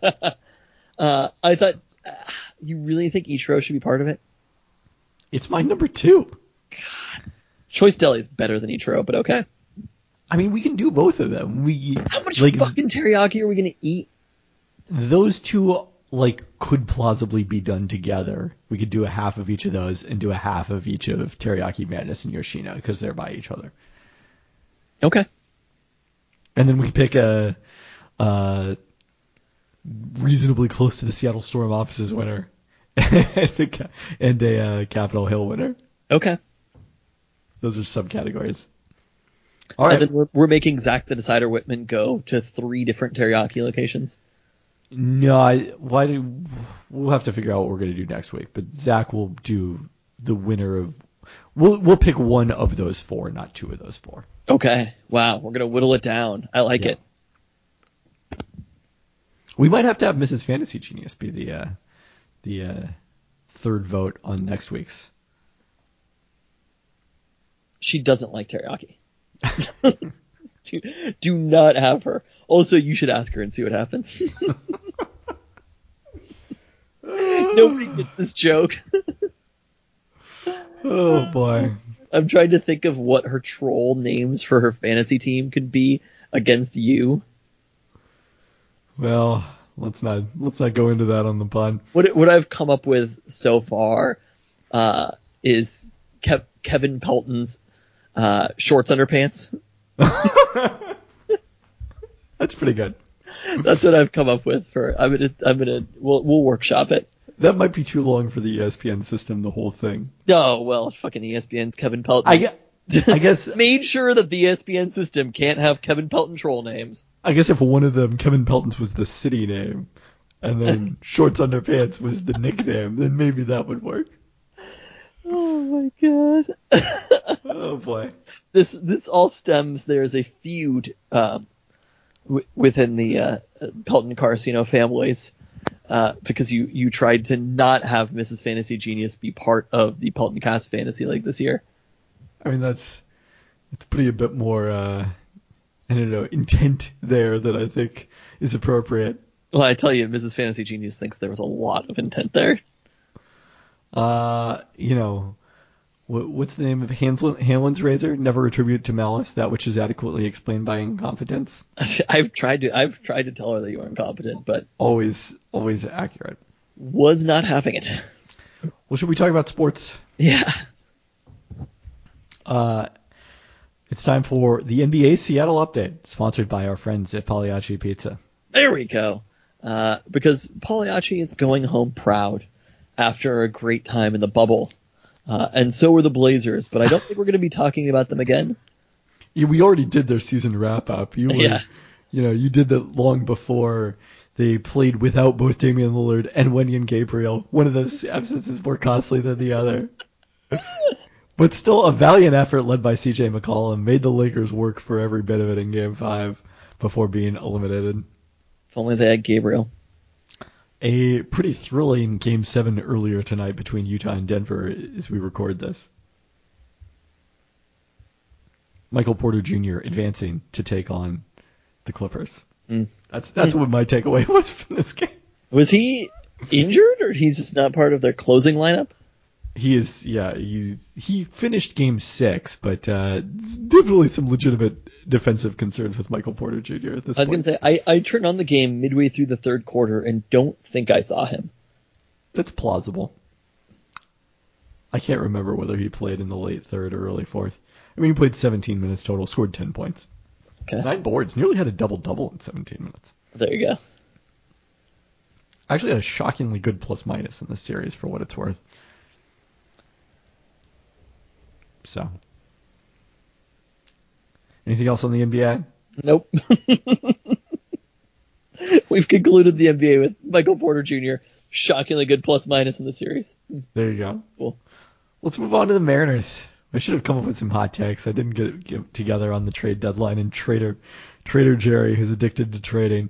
I thought, you really think Ichiro should be part of it? It's my number 2. Choice Deli is better than Ichiro, but okay. I mean, we can do both of them. How much fucking teriyaki are we going to eat? Those two, like, could plausibly be done together. We could do a half of each of those and do a half of each of Teriyaki Madness and Yoshino because they're by each other. Okay. And then we could pick a reasonably close to the Seattle Storm offices winner and a Capitol Hill winner. Okay. Those are subcategories. All right. And then we're making Zach the Decider Whitman go to 3 different teriyaki locations. No, we'll have to figure out what we're going to do next week. But Zach will do the winner of. We'll pick one of those 4, not 2 of those 4. Okay. Wow. We're going to whittle it down. I like it. We might have to have Mrs. Fantasy Genius be the third vote on next week's. She doesn't like teriyaki. Do not have her. Also, you should ask her and see what happens. Nobody gets this joke. Oh, boy. I'm trying to think of what her troll names for her fantasy team could be against you. Well, let's not go into that on the pod. What I've come up with so far is Kevin Pelton's shorts underpants. That's pretty good. That's what I've come up with for. We'll workshop it. That might be too long for the ESPN system, the whole thing. No, well, fucking ESPN's Kevin Pelton. I guess made sure that the ESPN system can't have Kevin Pelton troll names. I guess if one of them, Kevin Pelton's, was the city name, and then Shorts Underpants was the nickname, then maybe that would work. Oh my god. Oh boy. This all stems. There's a feud within the Pelton Carcino families. Because you tried to not have Mrs. Fantasy Genius be part of the Pelton Cast Fantasy League this year. I mean, it's pretty a bit more, I don't know, intent there that I think is appropriate. Well, I tell you, Mrs. Fantasy Genius thinks there was a lot of intent there. What's the name of Hanlon's razor? Never attribute to malice that which is adequately explained by incompetence. I've tried to tell her that you were incompetent, but always accurate. Was not having it. Well, should we talk about sports? Yeah. It's time for the NBA Seattle update, sponsored by our friends at Pagliacci Pizza. There we go. Because Pagliacci is going home proud after a great time in the bubble. And so were the Blazers, but I don't think we're going to be talking about them again. Yeah, we already did their season wrap-up. You did that long before they played without both Damian Lillard and Wenyen Gabriel. One of those absences more costly than the other. But still a valiant effort led by C.J. McCollum made the Lakers work for every bit of it in Game 5 before being eliminated. If only they had Gabriel. A pretty thrilling Game 7 earlier tonight between Utah and Denver as we record this. Michael Porter Jr. advancing to take on the Clippers. That's what my takeaway was from this game. Was he injured, or he's just not part of their closing lineup? He is, yeah. He finished Game 6, but definitely some legitimate defensive concerns with Michael Porter Jr. at this point. I was going to say, I turned on the game midway through the third quarter and don't think I saw him. That's plausible. I can't remember whether he played in the late third or early fourth. I mean, he played 17 minutes total, scored 10 points. Okay. 9 boards, nearly had a double-double in 17 minutes. There you go. Actually had a shockingly good plus-minus in this series for what it's worth. So. Anything else on the NBA? Nope. We've concluded the NBA with Michael Porter Jr. Shockingly good plus-minus in the series. There you go. Cool. Let's move on to the Mariners. I should have come up with some hot takes. I didn't get together on the trade deadline, and Trader Jerry, who's addicted to trading.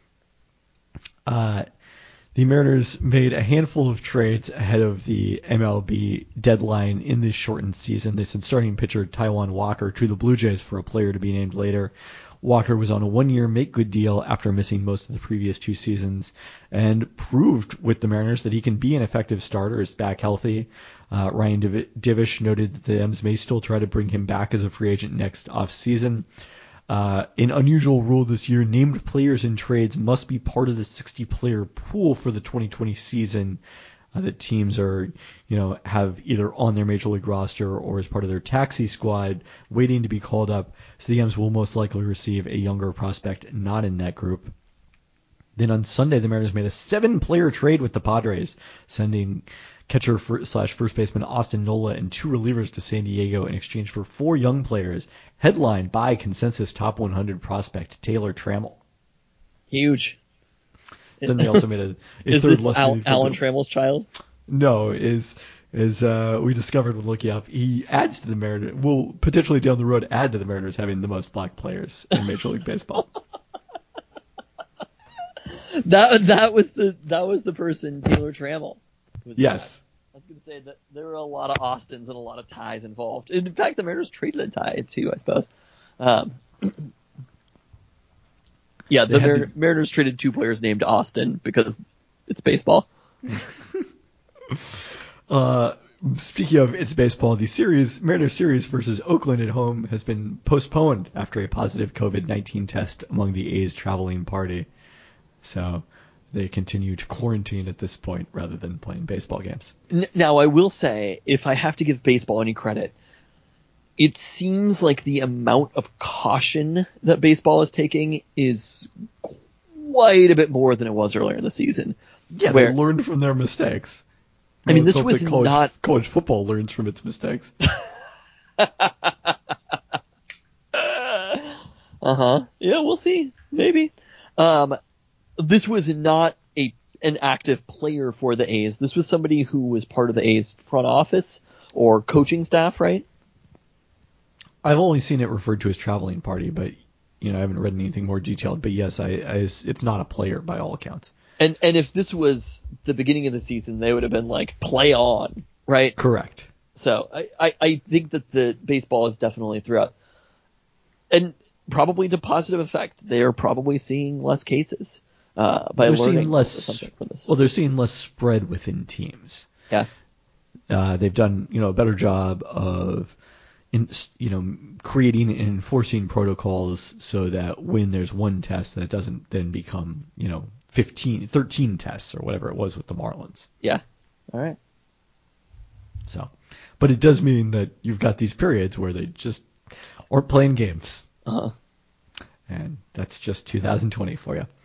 The Mariners made a handful of trades ahead of the MLB deadline in this shortened season. They sent starting pitcher Taijuan Walker to the Blue Jays for a player to be named later. Walker was on a one-year make-good deal after missing most of the previous 2 seasons and proved with the Mariners that he can be an effective starter. Is back healthy. Ryan Divish noted that the M's may still try to bring him back as a free agent next offseason. An unusual rule this year, named players in trades must be part of the 60-player pool for the 2020 season that teams are, have either on their major league roster or as part of their taxi squad waiting to be called up. So the M's will most likely receive a younger prospect not in that group. Then on Sunday, the Mariners made a 7-player trade with the Padres, sending catcher / first baseman Austin Nola and 2 relievers to San Diego in exchange for 4 young players, headlined by consensus top 100 prospect Taylor Trammell. Huge. Then they also made a Is third this less Alan Trammell's child? No, is we discovered when looking up, he adds to the Mariners, will potentially down the road add to the Mariners having the most black players in Major League Baseball. That was the person, Taylor Trammell. Yes. I was going to say that there were a lot of Austins and a lot of ties involved. In fact, the Mariners traded a tie too, I suppose. Yeah, the Mariners traded 2 players named Austin because it's baseball. Speaking of it's baseball, the Mariners series versus Oakland at home has been postponed after a positive COVID-19 test among the A's traveling party. So they continue to quarantine at this point rather than playing baseball games. Now, I will say, if I have to give baseball any credit, it seems like the amount of caution that baseball is taking is quite a bit more than it was earlier in the season. Yeah, they learned from their mistakes. I mean, this was not... College football learns from its mistakes. Yeah, we'll see. Maybe. This was not an active player for the A's. This was somebody who was part of the A's front office or coaching staff, right? I've only seen it referred to as traveling party, but I haven't read anything more detailed. But yes, it's not a player by all accounts. And if this was the beginning of the season, they would have been like, play on, right? Correct. So I think that the baseball is definitely throughout, and probably to positive effect. They are probably seeing less cases by they're learning something from this. Well, they're seeing less spread within teams. Yeah. They've done a better job of creating and enforcing protocols so that when there's one test, that doesn't then become 13 tests or whatever it was with the Marlins. Yeah. All right. So, but it does mean that you've got these periods where they just aren't playing games. Uh-huh. And that's just 2020 for you.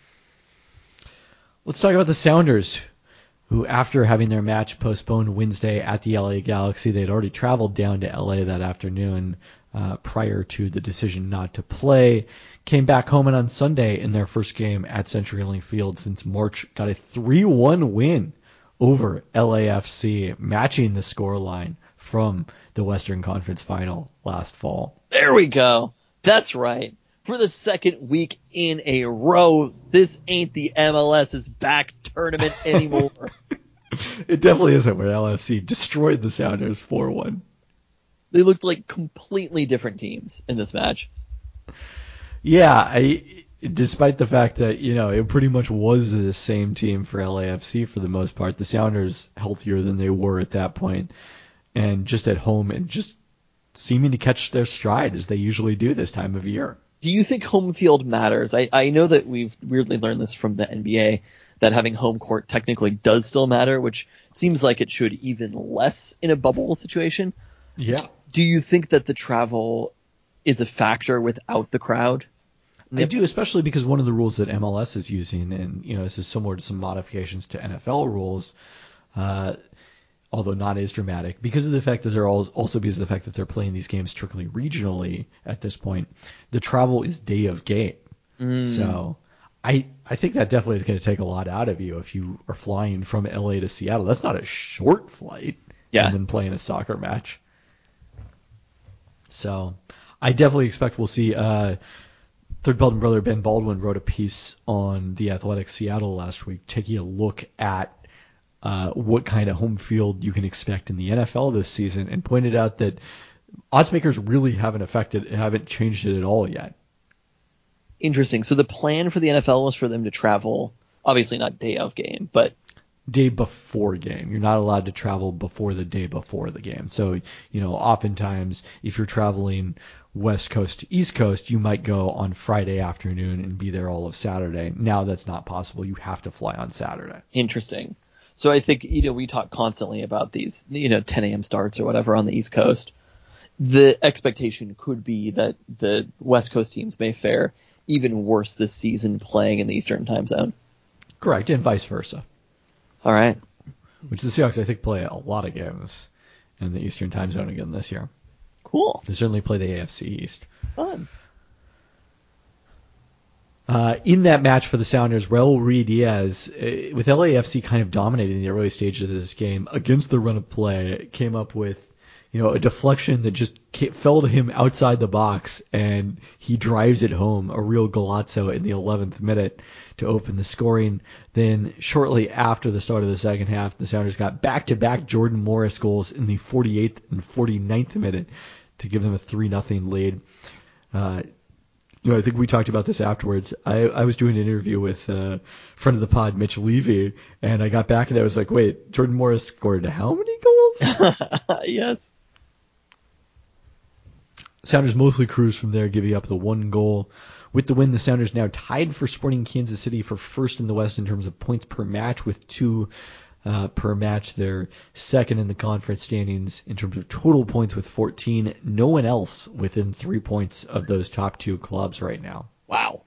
Let's talk about the Sounders, who, after having their match postponed Wednesday at the LA Galaxy, they had already traveled down to LA that afternoon prior to the decision not to play. Came back home, and on Sunday in their first game at CenturyLink Field since March, got a 3-1 win over LAFC, matching the scoreline from the Western Conference Final last fall. There we go. That's right. For the second week in a row, this ain't the MLS's back tournament anymore. It definitely isn't, where LAFC destroyed the Sounders 4-1. They looked like completely different teams in this match. Yeah, despite the fact that, it pretty much was the same team for LAFC for the most part. The Sounders healthier than they were at that point, and just at home and just seeming to catch their stride as they usually do this time of year. Do you think home field matters? I know that we've weirdly learned this from the NBA, that having home court technically does still matter, which seems like it should even less in a bubble situation. Yeah. Do you think that the travel is a factor without the crowd? I do, especially because one of the rules that MLS is using, and this is similar to some modifications to NFL rules, although not as dramatic, because of the fact that they're playing these games strictly regionally at this point, the travel is day of game. So I think that definitely is going to take a lot out of you if you are flying from LA to Seattle. That's not a short flight. Yeah. And then playing a soccer match. So I definitely expect we'll see. Third Belton brother Ben Baldwin wrote a piece on The Athletic Seattle last week, taking a look at what kind of home field you can expect in the NFL this season, and pointed out that odds makers really haven't changed it at all yet. Interesting. So the plan for the NFL was for them to travel, obviously not day of game, but day before game. You're not allowed to travel before the day before the game. So, oftentimes if you're traveling West Coast to East Coast, you might go on Friday afternoon and be there all of Saturday. Now that's not possible. You have to fly on Saturday. Interesting. So I think, we talk constantly about these, 10 a.m. starts or whatever on the East Coast. The expectation could be that the West Coast teams may fare even worse this season playing in the Eastern time zone. Correct, and vice versa. All right. Which the Seahawks, I think, play a lot of games in the Eastern time zone again this year. Cool. They certainly play the AFC East. Fun. In that match for the Sounders, Raul Ruiz-Diaz, with LAFC kind of dominating the early stages of this game, against the run of play, came up with a deflection that just fell to him outside the box, and he drives it home, a real golazzo in the 11th minute to open the scoring. Then shortly after the start of the second half, the Sounders got back-to-back Jordan Morris goals in the 48th and 49th minute to give them a 3-0 lead. I think we talked about this afterwards. I was doing an interview with a friend of the pod, Mitch Levy, and I got back and I was like, wait, Jordan Morris scored how many goals? Yes. Sounders mostly cruised from there, giving up the one goal. With the win, the Sounders now tied for Sporting Kansas City for first in the West in terms of points per match, with 2 per match. They're second in the conference standings in terms of total points with 14. No one else within 3 points of those top 2 clubs right now. Wow.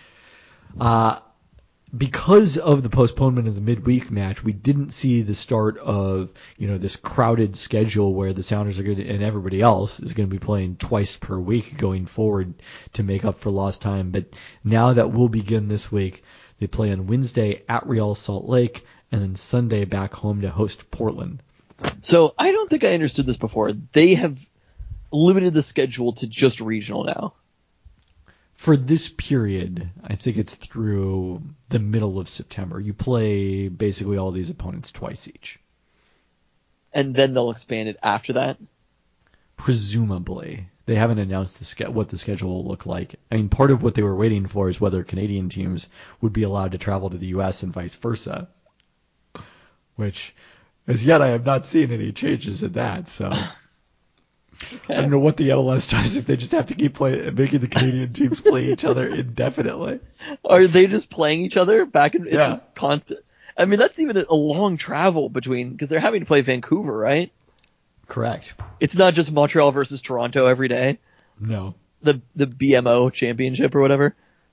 Because of the postponement of the midweek match, we didn't see the start of this crowded schedule where the Sounders are going to, and everybody else is going to be playing twice per week going forward to make up for lost time. But now that will begin this week. They play on Wednesday at Real Salt Lake, and then Sunday back home to host Portland. So I don't think I understood this before. They have limited the schedule to just regional now. For this period, I think it's through the middle of September. You play basically all these opponents twice each. And then they'll expand it after that? Presumably. They haven't announced what the schedule will look like. I mean, part of what they were waiting for is whether Canadian teams would be allowed to travel to the U.S. and vice versa. Which, as yet, I have not seen any changes in that, so... Okay. I don't know what the MLS does if they just have to keep making the Canadian teams play each other indefinitely. Are they just playing each other back and it's just constant? I mean, that's even a long travel between, because they're having to play Vancouver, right? Correct. It's not just Montreal versus Toronto every day. No. The BMO championship or whatever.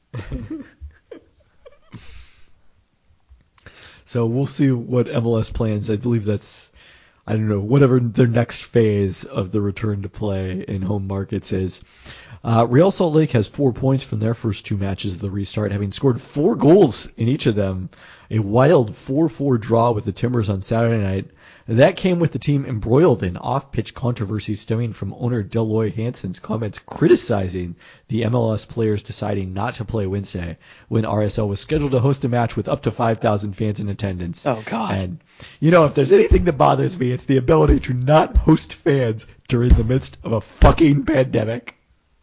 So we'll see what MLS plans. I believe that's, I don't know, whatever their next phase of the return to play in home markets is. Real Salt Lake has 4 points from their first 2 matches of the restart, having scored 4 goals in each of them. A wild 4-4 draw with the Timbers on Saturday night. That came with the team embroiled in off-pitch controversy stemming from owner Deloy Hansen's comments criticizing the MLS players deciding not to play Wednesday when RSL was scheduled to host a match with up to 5,000 fans in attendance. Oh, God. And, if there's anything that bothers me, it's the ability to not host fans during the midst of a fucking pandemic.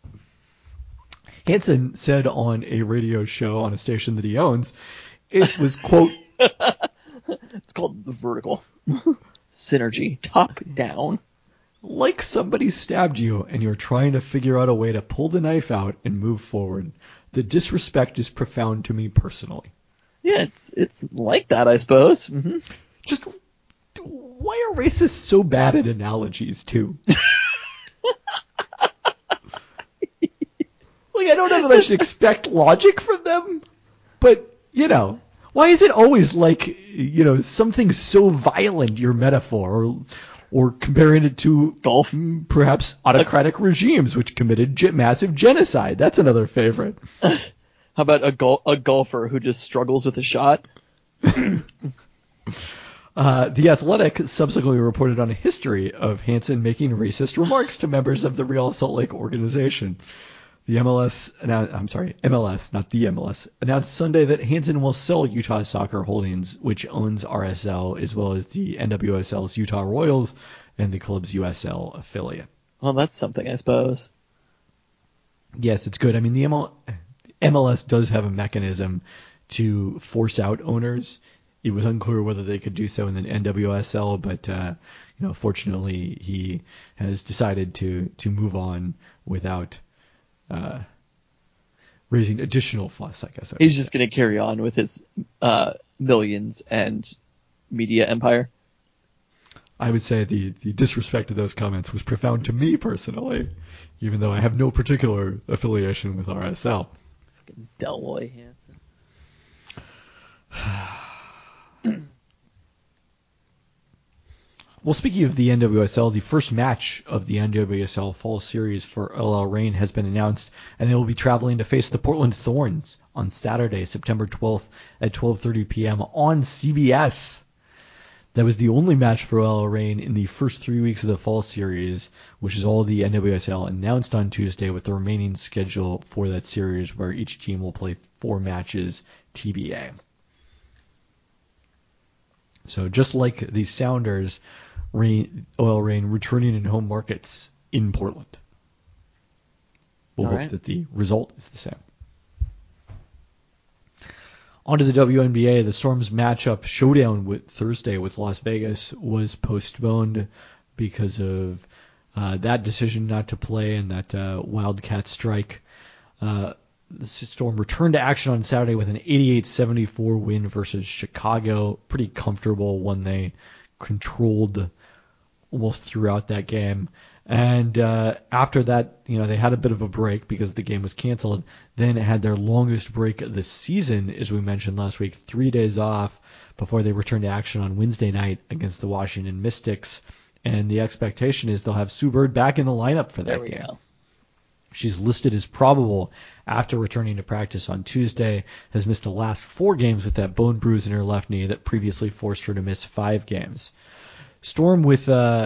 Hansen said on a radio show on a station that he owns, it was, quote... It's called The Vertical. Synergy. Top down. Like somebody stabbed you and you're trying to figure out a way to pull the knife out and move forward. The disrespect is profound to me personally. Yeah, it's like that, I suppose. Mm-hmm. Just, why are racists so bad at analogies, too? I don't know that I should expect logic from them, but, why is it always like, something so violent, your metaphor, or comparing it to golf, perhaps autocratic regimes which committed massive genocide? That's another favorite. How about a golfer who just struggles with a shot? The Athletic subsequently reported on a history of Hansen making racist remarks to members of the Real Salt Lake organization. The MLS, not the MLS, announced Sunday that Hansen will sell Utah Soccer Holdings, which owns RSL, as well as the NWSL's Utah Royals and the club's USL affiliate. Well, that's something, I suppose. Yes, it's good. I mean, the MLS does have a mechanism to force out owners. It was unclear whether they could do so in the NWSL, but fortunately, he has decided to move on without raising additional fuss, I guess. He's just going to carry on with his millions and media empire. I would say the disrespect of those comments was profound to me personally, even though I have no particular affiliation with RSL. Fucking Delroy Hansen. Well, speaking of the NWSL, the first match of the NWSL Fall Series for OL Reign has been announced, and they will be traveling to face the Portland Thorns on Saturday, September 12th at 12:30 p.m. on CBS. That was the only match for OL Reign in the first 3 weeks of the Fall Series, which is all the NWSL announced on Tuesday, with the remaining schedule for that series where each team will play 4 matches TBA. So just like the Sounders, OL Reign returning in home markets in Portland. We'll hope that the result is the same. On to the WNBA. The Storm's matchup showdown with Thursday with Las Vegas was postponed because of that decision not to play and that Wildcat strike. The Storm returned to action on Saturday with an 88-74 win versus Chicago. Pretty comfortable one. They controlled almost throughout that game. And after that, they had a bit of a break because the game was canceled. Then it had their longest break of the season, as we mentioned last week, 3 days off before they returned to action on Wednesday night against the Washington Mystics. And the expectation is they'll have Sue Bird back in the lineup for that game. Go. She's listed as probable after returning to practice on Tuesday, has missed the last 4 games with that bone bruise in her left knee that previously forced her to miss 5 games. Storm with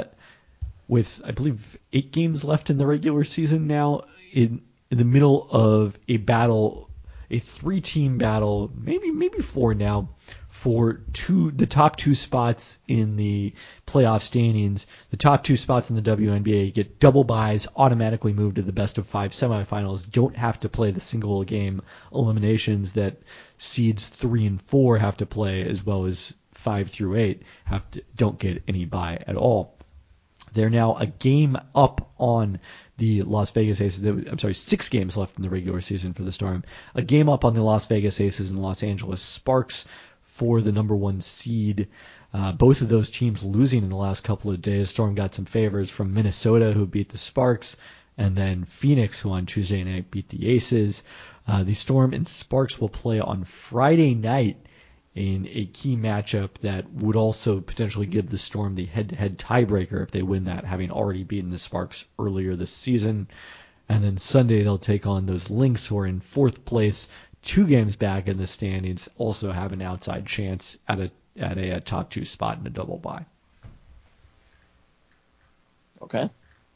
I believe 8 games left in the regular season now, in the middle of a battle, a 3-team battle, maybe 4 now, for the top 2 spots in the playoff standings. The top 2 spots in the WNBA get double byes, automatically move to the best of 5 semifinals, don't have to play the single game eliminations that seeds 3 and 4 have to play, as well as 5 through 8 don't get any bye at all. They're now a game up on the Las Vegas Aces. 6 games left in the regular season for the Storm. A game up on the Las Vegas Aces and Los Angeles Sparks for the number 1 seed. Both of those teams losing in the last couple of days. Storm got some favors from Minnesota, who beat the Sparks, and then Phoenix, who on Tuesday night beat the Aces. The Storm and Sparks will play on Friday night in a key matchup that would also potentially give the Storm the head-to-head tiebreaker if they win that, having already beaten the Sparks earlier this season. And then Sunday they'll take on those Lynx, who are in 4th place, 2 games back in the standings, also have an outside chance at a top 2 spot in a double bye. Okay.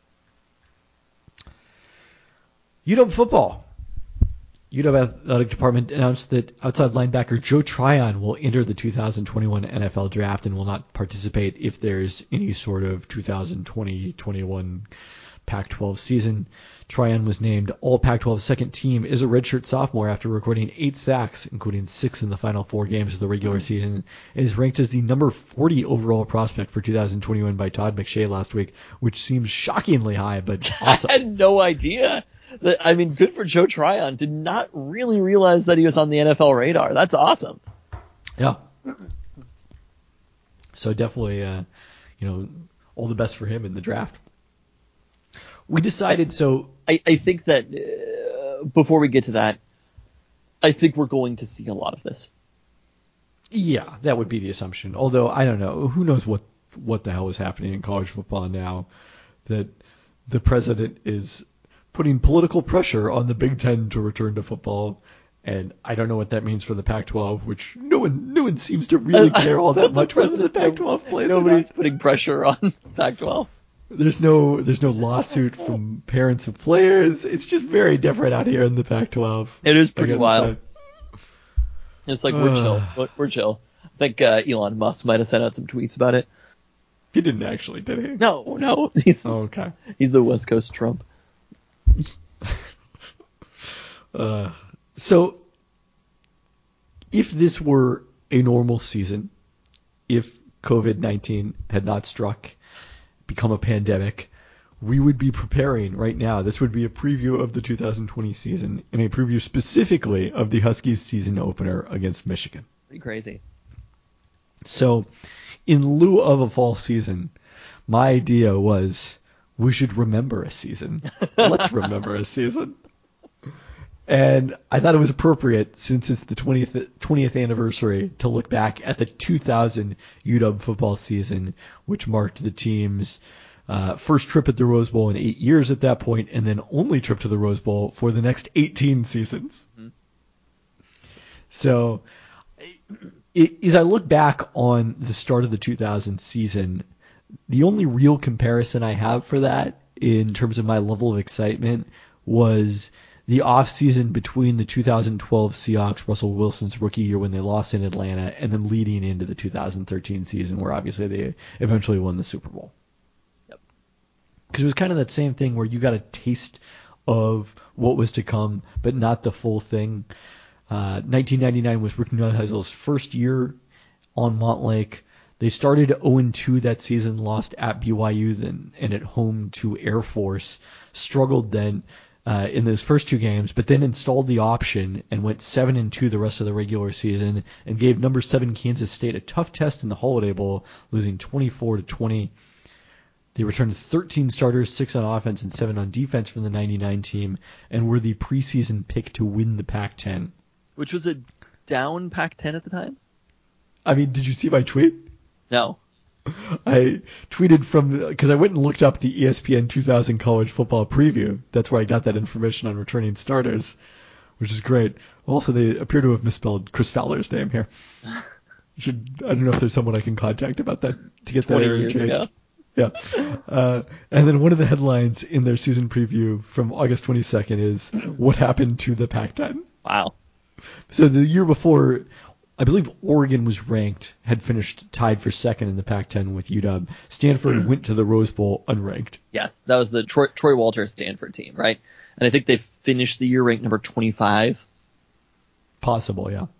UW football. UW Athletic Department announced that outside linebacker Joe Tryon will enter the 2021 NFL Draft and will not participate if there's any sort of 2020-21 Pac-12 season. Tryon was named All-Pac-12 second team as a redshirt sophomore after recording 8 sacks, including 6 in the final 4 games of the regular season, and is ranked as the number 40 overall prospect for 2021 by Todd McShay last week, which seems shockingly high, but awesome. I had no idea. I mean, good for Joe Tryon. Did not really realize that he was on the NFL radar. That's awesome. Yeah. So definitely, all the best for him in the draft. We decided I think that before we get to that, I think we're going to see a lot of this. Yeah, that would be the assumption. Although, I don't know. Who knows what the hell is happening in college football now that the president is putting political pressure on the Big Ten to return to football, And I don't know what that means for the Pac-12, which no one seems to really care all that much whether the Pac-12 plays. Nobody's putting pressure on Pac-12. There's no lawsuit from parents of players. It's just very different out here in the Pac-12. It is pretty wild. It's like we're chill. We're chill. I think Elon Musk might have sent out some tweets about it. He didn't actually, did he? No. He's okay. He's the West Coast Trump. So, if this were a normal season, if COVID-19 had not struck, become a pandemic, we would be preparing right now. This would be a preview of the 2020 season and a preview specifically of the Huskies season opener against Michigan. Pretty crazy. So, in lieu of a fall season, my idea was we should remember a season. Let's remember a season. And I thought it was appropriate, since it's the 20th anniversary, to look back at the 2000 UW football season, which marked the team's first trip at the Rose Bowl in 8 years at that point, and then only trip to the Rose Bowl for the next 18 seasons. Mm-hmm. So, as I look back on the start of the 2000 season, the only real comparison I have for that, in terms of my level of excitement, was the offseason between the 2012 Seahawks, Russell Wilson's rookie year when they lost in Atlanta, and then leading into the 2013 season where obviously they eventually won the Super Bowl. Yep. Because it was kind of that same thing where you got a taste of what was to come, but not the full thing. 1999 was Rick Neuheisel's first year on Montlake. They started 0-2 that season, lost at BYU and at home to Air Force, struggled then in those first two games, but then installed the option and went 7-2 the rest of the regular season and gave number 7 Kansas State a tough test in the Holiday Bowl, losing 24-20. They returned 13 starters, 6 on offense and 7 on defense from the 99 team, and were the preseason pick to win the Pac-10. Which was a down Pac-10 at the time? I mean, did you see my tweet? No. I tweeted because I went and looked up the ESPN 2000 college football preview. That's where I got that information on returning starters, which is great. Also, they appear to have misspelled Chris Fowler's name here. I don't know if there's someone I can contact about that to get that error changed. Yeah. And then one of the headlines in their season preview from August 22nd is, "What happened to the Pac-10?" Wow. So the year before, I believe Oregon was had finished tied for second in the Pac-10 with UW. Stanford went to the Rose Bowl unranked. Yes, that was the Troy Walters Stanford team, right? And I think they finished the year ranked number 25. Possible, yeah.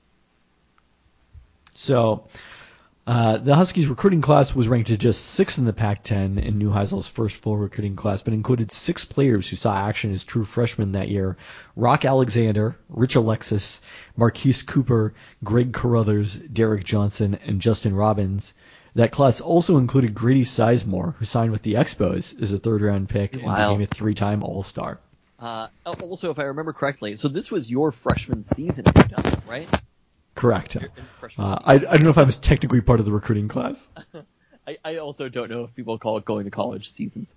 So the Huskies recruiting class was ranked at just 6th in the Pac-10 in Neuheisel's first full recruiting class, but included 6 players who saw action as true freshmen that year: Rock Alexander, Rich Alexis, Marquise Cooper, Greg Carruthers, Derek Johnson, and Justin Robbins. That class also included Grady Sizemore, who signed with the Expos as a third-round pick and became a 3-time All-Star. Also, if I remember correctly, so this was your freshman season at UW, right? Correct. I don't know if I was technically part of the recruiting class. I also don't know if people call it going to college seasons.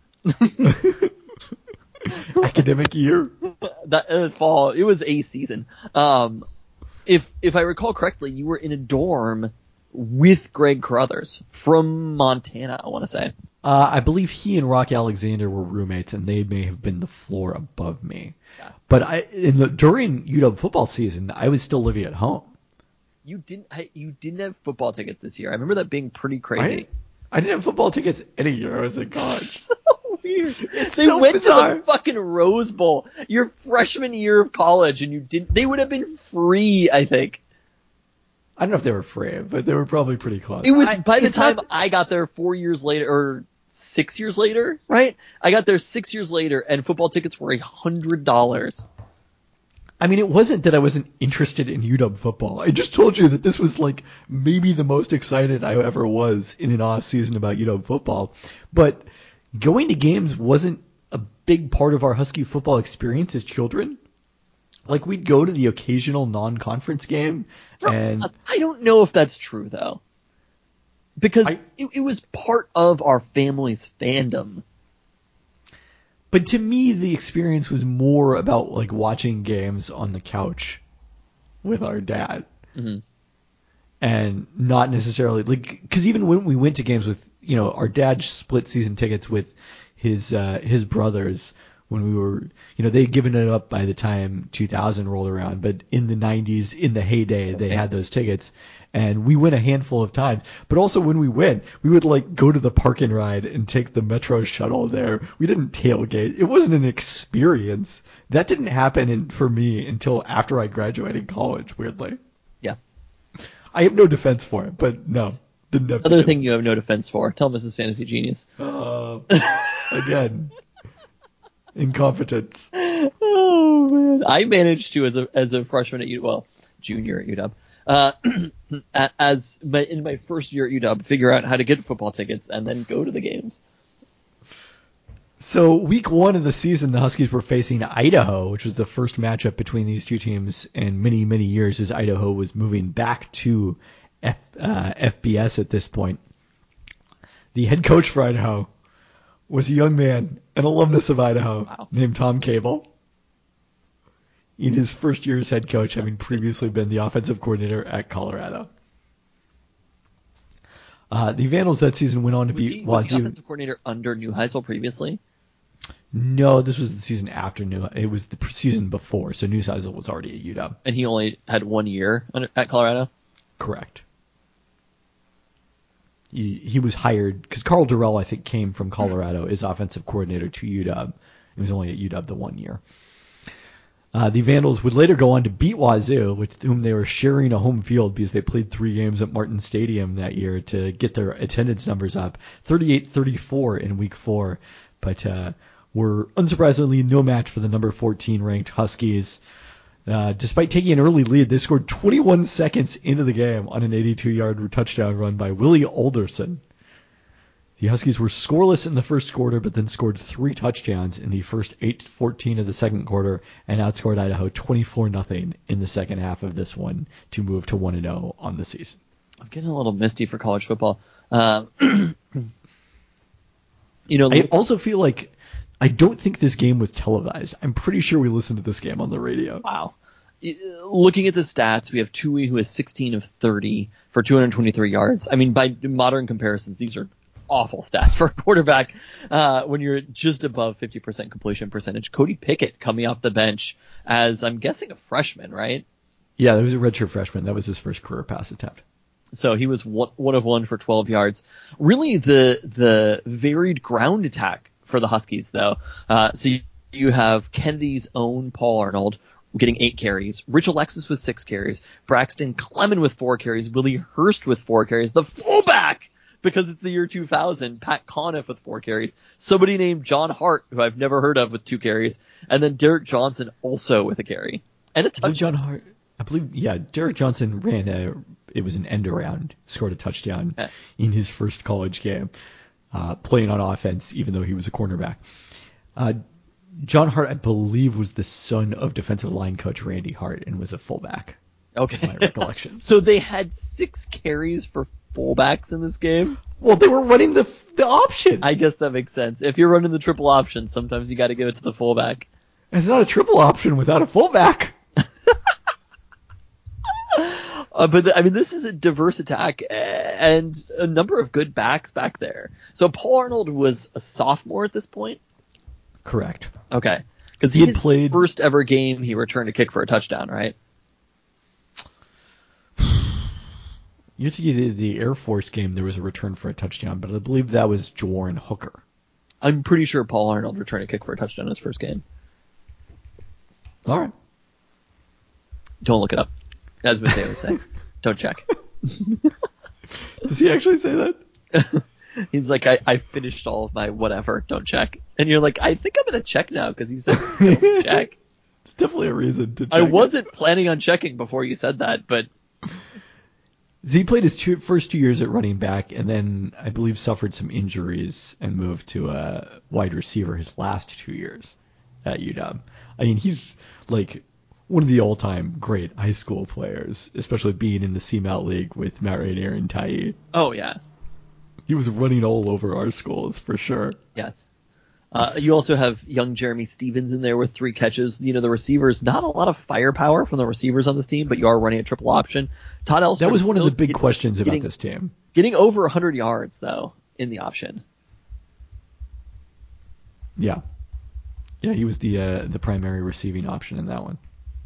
Academic year? That fall. It was a season. If I recall correctly, you were in a dorm with Greg Carruthers from Montana, I want to say. I believe he and Rock Alexander were roommates, and they may have been the floor above me. Yeah. But during UW football season, I was still living at home. You didn't have football tickets this year. I remember that being pretty crazy. I didn't have football tickets any year I was in college. So weird. They so went bizarre. to the fucking Rose Bowl your freshman year of college, and you didn't. They would have been free, I think. I don't know if they were free, but they were probably pretty close. It was by the time I got there 4 years later, or 6 years later, right? I got there 6 years later, and football tickets were $100. I mean, it wasn't that I wasn't interested in UW football. I just told you that this was like maybe the most excited I ever was in an off season about UW football. But going to games wasn't a big part of our Husky football experience as children. Like, we'd go to the occasional non-conference game, and I don't know if that's true though, because it was part of our family's fandom. But to me, the experience was more about like watching games on the couch with our dad. Mm-hmm. And not necessarily like, because even when we went to games with, our dad split season tickets with his brothers when we were, they'd given it up by the time 2000 rolled around, but in the 90s, in the heyday, they had those tickets, and we went a handful of times. But also when we went, we would like go to the park and ride and take the metro shuttle there. We didn't tailgate. It wasn't an experience. That didn't happen for me until after I graduated college, weirdly. Yeah. I have no defense for it, but no. Didn't have Another tickets. thing you have no defense for. Tell Mrs. Fantasy Genius. Again, incompetence. Oh man, I managed to as a freshman at junior at UW, in my first year at UW, figure out how to get football tickets and then go to the games. So week 1 of the season, the Huskies were facing Idaho, which was the first matchup between these two teams in many, many years, as Idaho was moving back to FBS at this point. The head coach for Idaho was a young man, an alumnus of Idaho, named Tom Cable. In his first year as head coach, having previously been the offensive coordinator at Colorado. The Vandals that season went on to beat Wazoo. Was he offensive coordinator under Neuheisel previously? No, this was the season after it was the season before, so Neuheisel was already at UW. And he only had 1 year at Colorado? Correct. He was hired, because Carl Durrell, I think, came from Colorado as offensive coordinator to UW. He was only at UW the 1 year. The Vandals would later go on to beat Wazoo, with whom they were sharing a home field because they played 3 games at Martin Stadium that year to get their attendance numbers up. 38-34 in week 4, but were unsurprisingly no match for the number 14 ranked Huskies. Despite taking an early lead, they scored 21 seconds into the game on an 82-yard touchdown run by Willie Alderson. The Huskies were scoreless in the first quarter, but then scored 3 touchdowns in the first 8:14 of the second quarter and outscored Idaho 24-0 in the second half of this one to move to 1-0 on the season. I'm getting a little misty for college football. I also feel like I don't think this game was televised. I'm pretty sure we listened to this game on the radio. Wow. Looking at the stats, we have Tui, who is 16 of 30 for 223 yards. I mean, by modern comparisons, these are awful stats for a quarterback when you're just above 50% completion percentage. Cody Pickett coming off the bench as, I'm guessing, a freshman, right? Yeah, that was a redshirt freshman. That was his first career pass attempt. So he was 1 of 1 for 12 yards. Really, the varied ground attack for the Huskies, though. So you have Kennedy's own Paul Arnold getting 8 carries. Rich Alexis with 6 carries. Braxton Clement with 4 carries. Willie Hurst with 4 carries. The fullback, because it's the year 2000, Pat Conniff with 4 carries. Somebody named John Hart, who I've never heard of, with 2 carries. And then Derek Johnson also with a carry. And a touchdown. Derek Johnson ran it was an end around, scored a touchdown in his first college game, playing on offense, even though he was a cornerback. John Hart, I believe, was the son of defensive line coach Randy Hart and was a fullback. Okay. My recollection. So they had 6 carries for fullbacks in this game? Well, they were running the option. I guess that makes sense. If you're running the triple option, sometimes you got to give it to the fullback. It's not a triple option without a fullback. But this is a diverse attack and a number of good backs back there. So Paul Arnold was a sophomore at this point? Correct. Okay. Because he had played first ever game, he returned a kick for a touchdown, right? You're thinking the Air Force game, there was a return for a touchdown, but I believe that was Jawarren Hooker. I'm pretty sure Paul Arnold returned a kick for a touchdown in his first game. All right. Don't look it up. As Mateo would say. Don't check. Does he actually say that? He's like, I finished all of my whatever, don't check. And you're like, I think I'm going to check now because you said don't check. It's definitely a reason to check. I wasn't planning on checking before you said that, but... So he played his first 2 years at running back and then I believe suffered some injuries and moved to a wide receiver his last 2 years at UW. I mean, he's like one of the all-time great high school players, especially being in the CMAT League with Matt Rainier and Tyee. Oh, yeah. He was running all over our schools, for sure. Yes. You also have young Jeremy Stevens in there with 3 catches. You know, the receivers, not a lot of firepower from the receivers on this team, but you are running a triple option. Todd Elstrom. That was one of the big questions about this team. Getting over 100 yards, though, in the option. Yeah. Yeah, he was the primary receiving option in that one.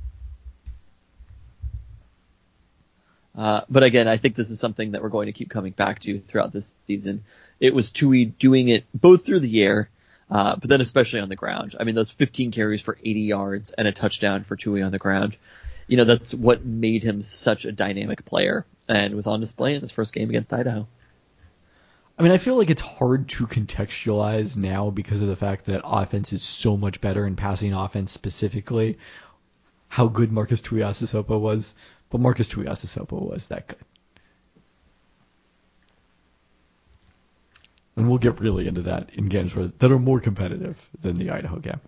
But again, I think this is something that we're going to keep coming back to throughout this season. It was Tui doing it both through the air, but then especially on the ground. I mean, those 15 carries for 80 yards and a touchdown for Tui on the ground. You know, that's what made him such a dynamic player and was on display in this first game against Idaho. I mean, I feel like it's hard to contextualize now because of the fact that offense is so much better in passing offense specifically, how good Marcus Tuiasosopo was. But Marcus Tuiasosopo was that good. And we'll get really into that in games that are more competitive than the Idaho game.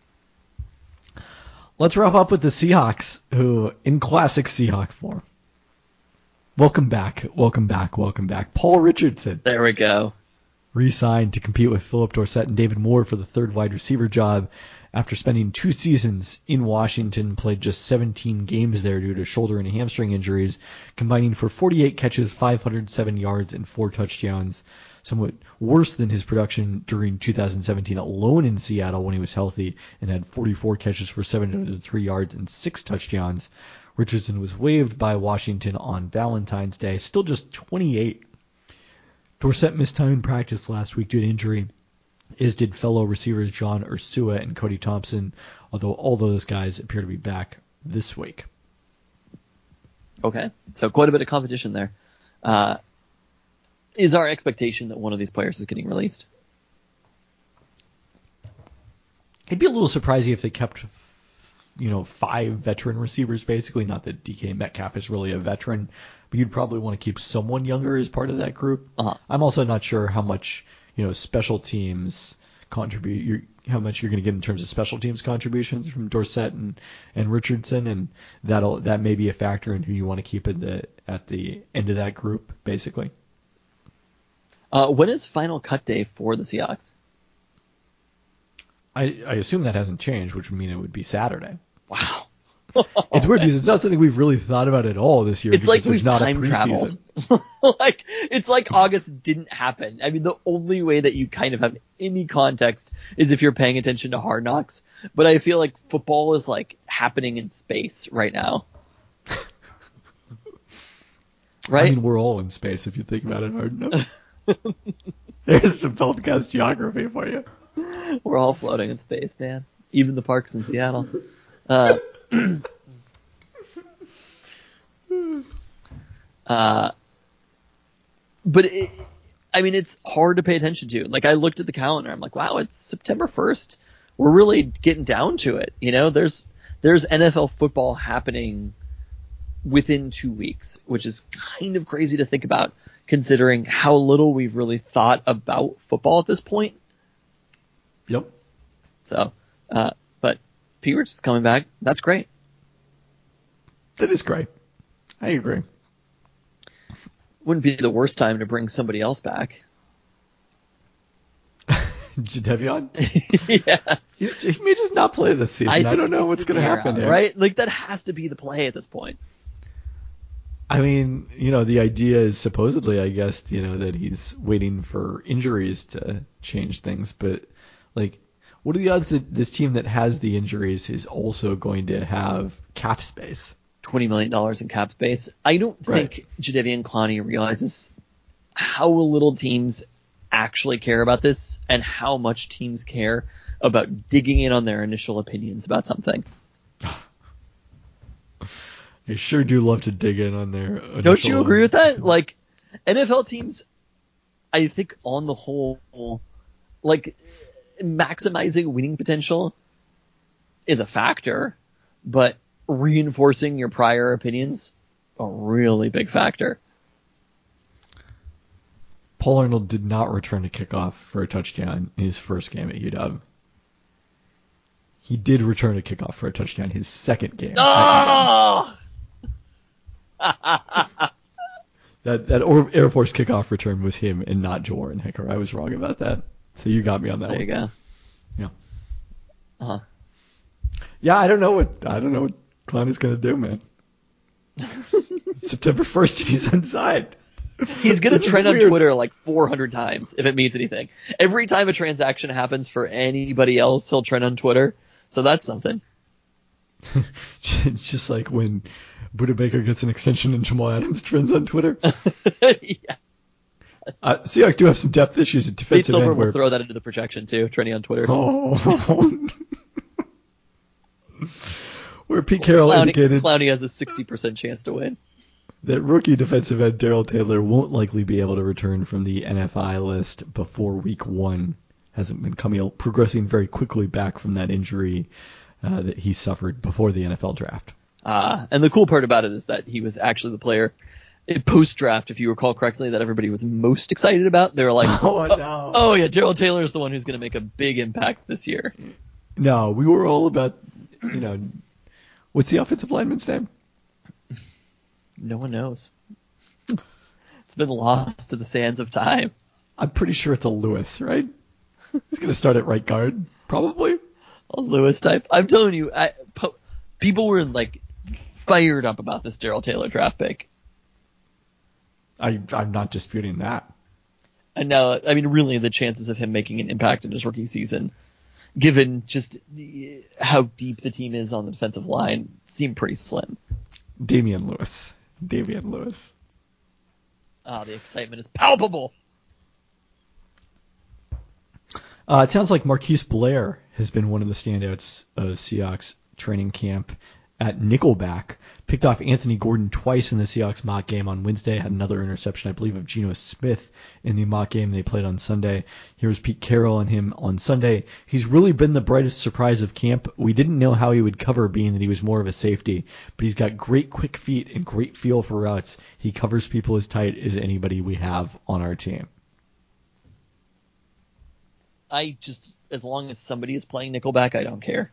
Let's wrap up with the Seahawks, who, in classic Seahawk form. Welcome back. Paul Richardson. There we go. Re-signed to compete with Philip Dorsett and David Moore for the third wide receiver job after spending 2 seasons in Washington, played just 17 games there due to shoulder and hamstring injuries, combining for 48 catches, 507 yards, and 4 touchdowns, somewhat worse than his production during 2017 alone in Seattle when he was healthy and had 44 catches for 703 yards and 6 touchdowns. Richardson was waived by Washington on Valentine's Day, still just 28. Dorsett missed time in practice last week due to injury, as did fellow receivers John Ursua and Cody Thompson, although all those guys appear to be back this week. Okay, so quite a bit of competition there. Is our expectation that one of these players is getting released? It'd be a little surprising if they kept, 5 veteran receivers, basically. Not that DK Metcalf is really a veteran, but you'd probably want to keep someone younger as part of that group. Uh-huh. I'm also not sure how much, special teams contribute, how much you're going to get in terms of special teams contributions from Dorsett and Richardson, and that may be a factor in who you want to keep at the end of that group, basically. When is final cut day for the Seahawks? I assume that hasn't changed, which would mean it would be Saturday. Wow. It's weird because it's not something we've really thought about at all this year. It's like there's we've not time a traveled. It's like August didn't happen. I mean, the only way that you kind of have any context is if you're paying attention to Hard Knocks. But I feel like football is like happening in space right now. Right? I mean, we're all in space if you think about it hard enough. There's some podcast geography for you. We're all floating in space, man. Even the parks in Seattle. But it's hard to pay attention to. Like, I looked at the calendar. I'm like, wow, it's September 1st. We're really getting down to it. There's NFL football happening within 2 weeks, which is kind of crazy to think about, considering how little we've really thought about football at this point. Yep. So, but P. Rich is coming back. That's great. That is great. I agree. Wouldn't be the worst time to bring somebody else back. Jadeveon? Yes. He may just not play this season. I don't know what's going to happen here. Right? Like, that has to be the play at this point. I mean, the idea is supposedly, I guess, that he's waiting for injuries to change things. But, like, what are the odds that this team that has the injuries is also going to have cap space? $20 million in cap space. I don't think Jadeveon Clowney realizes how little teams actually care about this and how much teams care about digging in on their initial opinions about something. They sure do love to dig in on their initial. Don't you agree with that? Like, NFL teams, I think on the whole, like, maximizing winning potential is a factor, but reinforcing your prior opinions, a really big factor. Paul Arnold did not return a kickoff for a touchdown in his first game at UW. He did return a kickoff for a touchdown his second game. Oh! That Air Force kickoff return was him and not Jordan Hicker. I was wrong about that. So you got me on that There one. you go. Yeah. Uh-huh. Yeah, I don't know what Clowney's gonna do, man. September 1st and he's unsigned. He's going to This is trend on weird. Twitter like 400 times if it means anything. Every time a transaction happens for anybody else, he'll trend on Twitter. So that's something. Just like when Buda Baker gets an extension and Jamal Adams trends on Twitter. Yeah. Seahawks do have some depth issues at Nate defensive Silver end. will throw that into the projection too, trending on Twitter. Oh. Where Pete Carroll indicated Clowney has a 60% chance to win. that rookie defensive end Darrell Taylor won't likely be able to return from the NFI list before week 1. Hasn't been progressing very quickly back from that injury that he suffered before the NFL draft. And the cool part about it is that he was actually the player post-draft, if you recall correctly, that everybody was most excited about. They were like, oh yeah, Darrell Taylor is the one who's going to make a big impact this year. No, we were all about, what's the offensive lineman's name? No one knows. It's been lost to the sands of time. I'm pretty sure it's a Lewis, right? He's going to start at right guard, probably. A Lewis type. I'm telling you, people were like fired up about this Darrell Taylor draft pick. I'm not disputing that. And now, I mean, really, the chances of him making an impact in his rookie season, given just how deep the team is on the defensive line, seem pretty slim. Damian Lewis. The excitement is palpable. It sounds like Marquise Blair has been one of the standouts of Seahawks training camp at nickelback. Picked off Anthony Gordon twice in the Seahawks mock game on Wednesday. Had another interception, I believe, of Geno Smith in the mock game they played on Sunday. Here's Pete Carroll and him on Sunday. He's really been the brightest surprise of camp. We didn't know how he would cover, being that he was more of a safety, but he's got great quick feet and great feel for routes. He covers people as tight as anybody we have on our team. As long as somebody is playing nickelback, I don't care.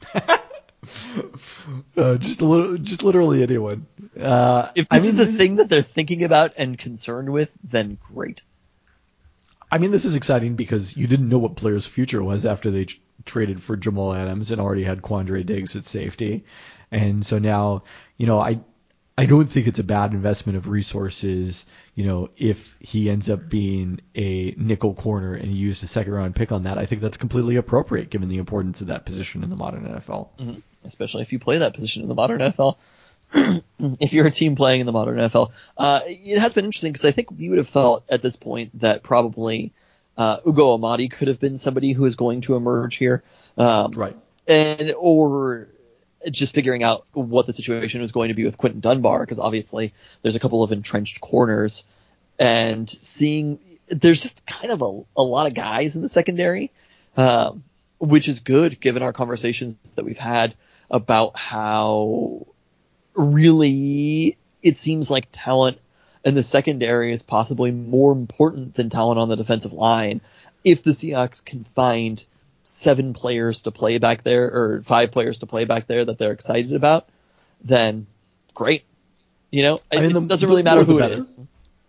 Just literally anyone. If this is a thing that they're thinking about and concerned with, then great. I mean, this is exciting because you didn't know what Blair's future was after they traded for Jamal Adams and already had Quandre Diggs at safety. And so now, I don't think it's a bad investment of resources, if he ends up being a nickel corner and you used a second-round pick on that. I think that's completely appropriate given the importance of that position in the modern NFL. Mm-hmm. Especially if you play that position in the modern NFL. If you're a team playing in the modern NFL. It has been interesting because I think we would have felt at this point that probably Ugo Amadi could have been somebody who is going to emerge here. Right. Or just figuring out what the situation was going to be with Quentin Dunbar, because obviously there's a couple of entrenched corners, and seeing there's just kind of a lot of guys in the secondary, which is good given our conversations that we've had about how really it seems like talent in the secondary is possibly more important than talent on the defensive line. If the Seahawks can find 7 players to play back there, or 5 players to play back there that they're excited about, then great. It doesn't really matter who it is.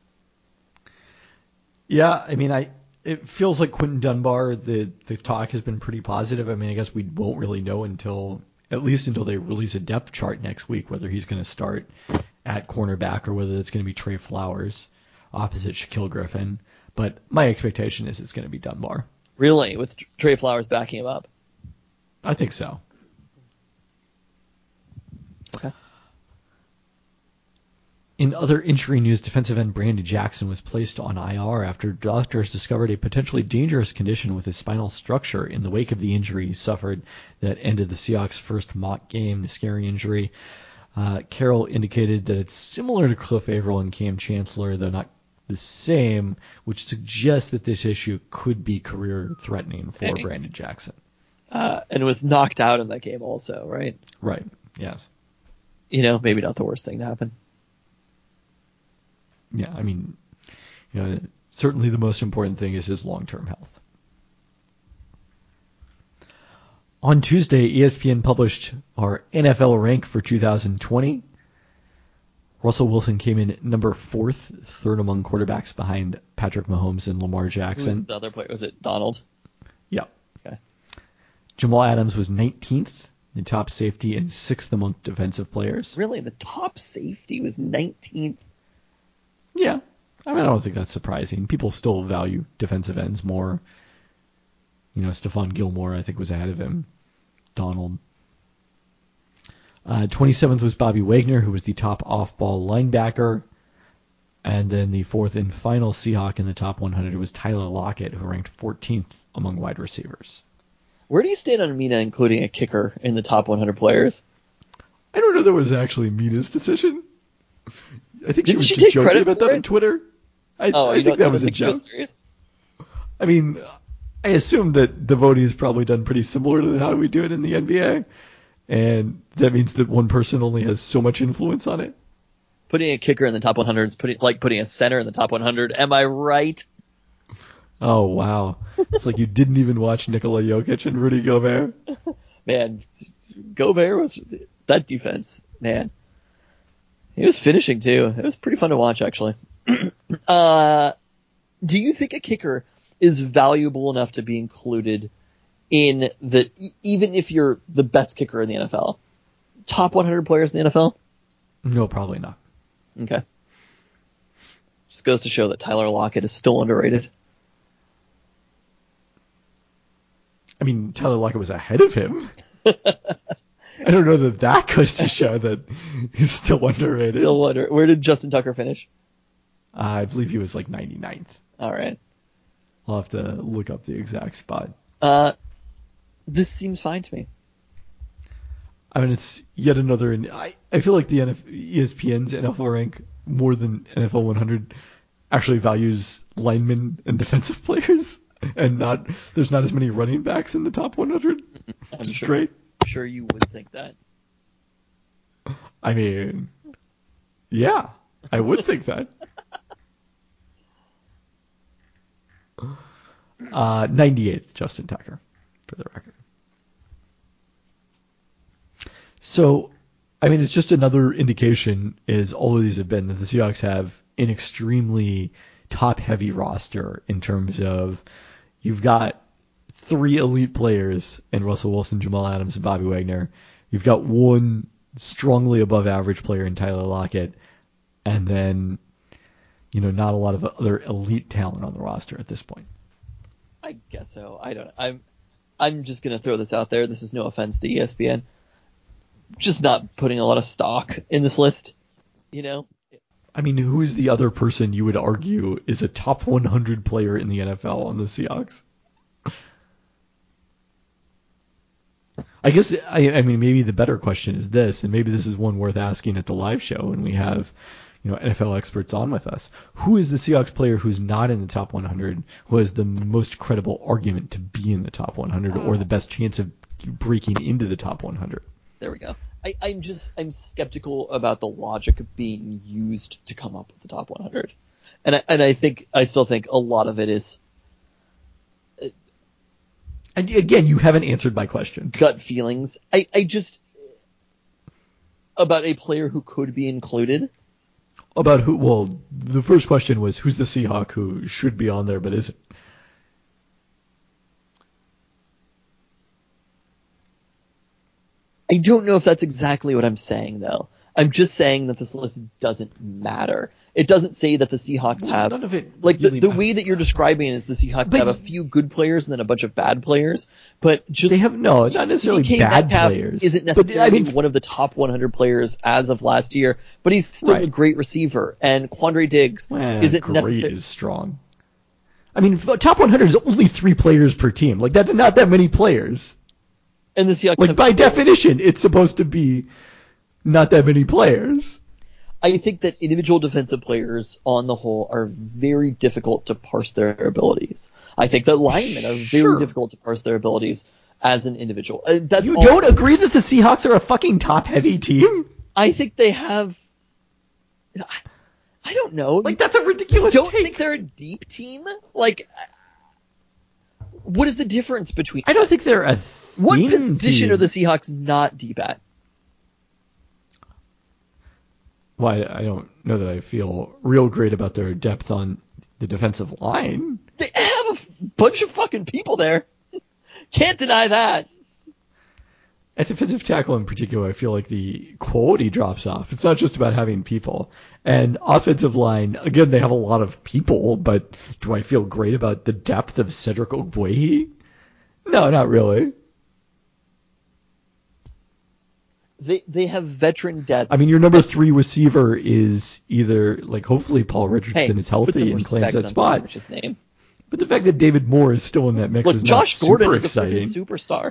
Yeah, I mean, it feels like Quentin Dunbar, the talk has been pretty positive. I mean, I guess we won't really know until they release a depth chart next week, whether he's going to start at cornerback or whether it's going to be Trey Flowers opposite Shaquille Griffin. But my expectation is it's going to be Dunbar. Really? With Trey Flowers backing him up? I think so. Okay. In other injury news, defensive end Brandon Jackson was placed on IR after doctors discovered a potentially dangerous condition with his spinal structure in the wake of the injury he suffered that ended the Seahawks' first mock game, the scary injury. Carroll indicated that it's similar to Cliff Averill and Cam Chancellor, though not the same, which suggests that this issue could be career-threatening for Brandon Jackson. And was knocked out in that game also, right? Right, yes. Maybe not the worst thing to happen. Yeah, I mean, certainly the most important thing is his long-term health. On Tuesday, ESPN published our NFL rank for 2020. Russell Wilson came in number 4th, third among quarterbacks behind Patrick Mahomes and Lamar Jackson. Who was the other player? Was it Donald? Yeah. Okay. Jamal Adams was 19th, the top safety, and 6th among defensive players. Really, the top safety was 19th. Yeah. I mean, I don't think that's surprising. People still value defensive ends more. Stephon Gilmore, I think, was ahead of him. Donald. 27th was Bobby Wagner, who was the top off-ball linebacker. And then the fourth and final Seahawk in the top 100 was Tyler Lockett, who ranked 14th among wide receivers. Where do you stand on Mina including a kicker in the top 100 players? I don't know that was actually Mina's decision. I think Didn't she she was take joking credit about for that it? on Twitter. I You think that was a think she joke. was serious? I mean, I assume that the voting is probably done pretty similar to how we do it in the NBA, and that means that one person only has so much influence on it. Putting a kicker in the top 100 is putting a center in the top 100. Am I right? Oh, wow. It's like you didn't even watch Nikola Jokic and Rudy Gobert. Man, Gobert was that defense. Man, he was finishing too. It was pretty fun to watch, actually. Do you think a kicker is valuable enough to be included in even if you're the best kicker in the NFL, top 100 players in the NFL? No, probably not. Okay. Just goes to show that Tyler Lockett is still underrated. I mean, Tyler Lockett was ahead of him. I don't know that goes to show that he's still underrated. Still wonder, where did Justin Tucker finish? I believe he was like 99th. All right. I'll have to look up the exact spot. This seems fine to me. I mean, it's yet another. I feel like the ESPN's NFL rank more than NFL 100 actually values linemen and defensive players, and there's not as many running backs in the top 100. Which is great. I'm sure you would think that. I mean, yeah, I would think that. 98th, Justin Tucker, for the record. So, I mean, it's just another indication, as all of these have been, that the Seahawks have an extremely top-heavy roster in terms of you've got 3 elite players in Russell Wilson, Jamal Adams, and Bobby Wagner. You've got 1 strongly above-average player in Tyler Lockett, and then, not a lot of other elite talent on the roster at this point. I guess so. I'm just gonna throw this out there. This is no offense to ESPN. Just not putting a lot of stock in this list, I mean, who is the other person you would argue is a top 100 player in the NFL on the Seahawks? I guess, I mean, maybe the better question is this, and maybe this is one worth asking at the live show when we have, NFL experts on with us. Who is the Seahawks player who's not in the top 100 who has the most credible argument to be in the top 100 or the best chance of breaking into the top 100? There we go. I'm skeptical about the logic being used to come up with the top 100, and I still think a lot of it is. And again, you haven't answered my question. Gut feelings. I just about a player who could be included. About who? Well, the first question was who's the Seahawk who should be on there but isn't. I don't know if that's exactly what I'm saying, though. I'm just saying that this list doesn't matter. It doesn't say that the Seahawks have... None of it like, really the way that you're describing it is the Seahawks have a few good players and then a bunch of bad players, but just... They have, not necessarily DK bad Metcalf players. isn't necessarily one of the top 100 players as of last year, but he's still a great receiver, and Quandre Diggs isn't necessarily... Great is strong. I mean, top 100 is only 3 players per team. Like, that's not that many players. And the Seahawks like, by definition, it's supposed to be not that many players. I think that individual defensive players, on the whole, are very difficult to parse their abilities. I think that linemen are very difficult to parse their abilities as an individual. Don't agree that the Seahawks are a fucking top-heavy team? I think they have... I don't know. Like, that's a ridiculous take. think they're a deep team? Like, what is the difference between... I don't think they're a What position team. are the Seahawks not deep at? Well, I don't know that I feel real great about their depth on the defensive line. They have a bunch of fucking people there. Can't deny that. At defensive tackle in particular, I feel like the quality drops off. It's not just about having people. And offensive line, again, they have a lot of people, but do I feel great about the depth of Cedric Ogbuehi? No, not really. They have veteran depth. I mean, your number 3 receiver is either, like, hopefully Paul Richardson is put some healthy and claims that respect spot. on his name. But the fact that David Moore is still in that mix Look, is Josh not Gordon super is a exciting. freaking superstar.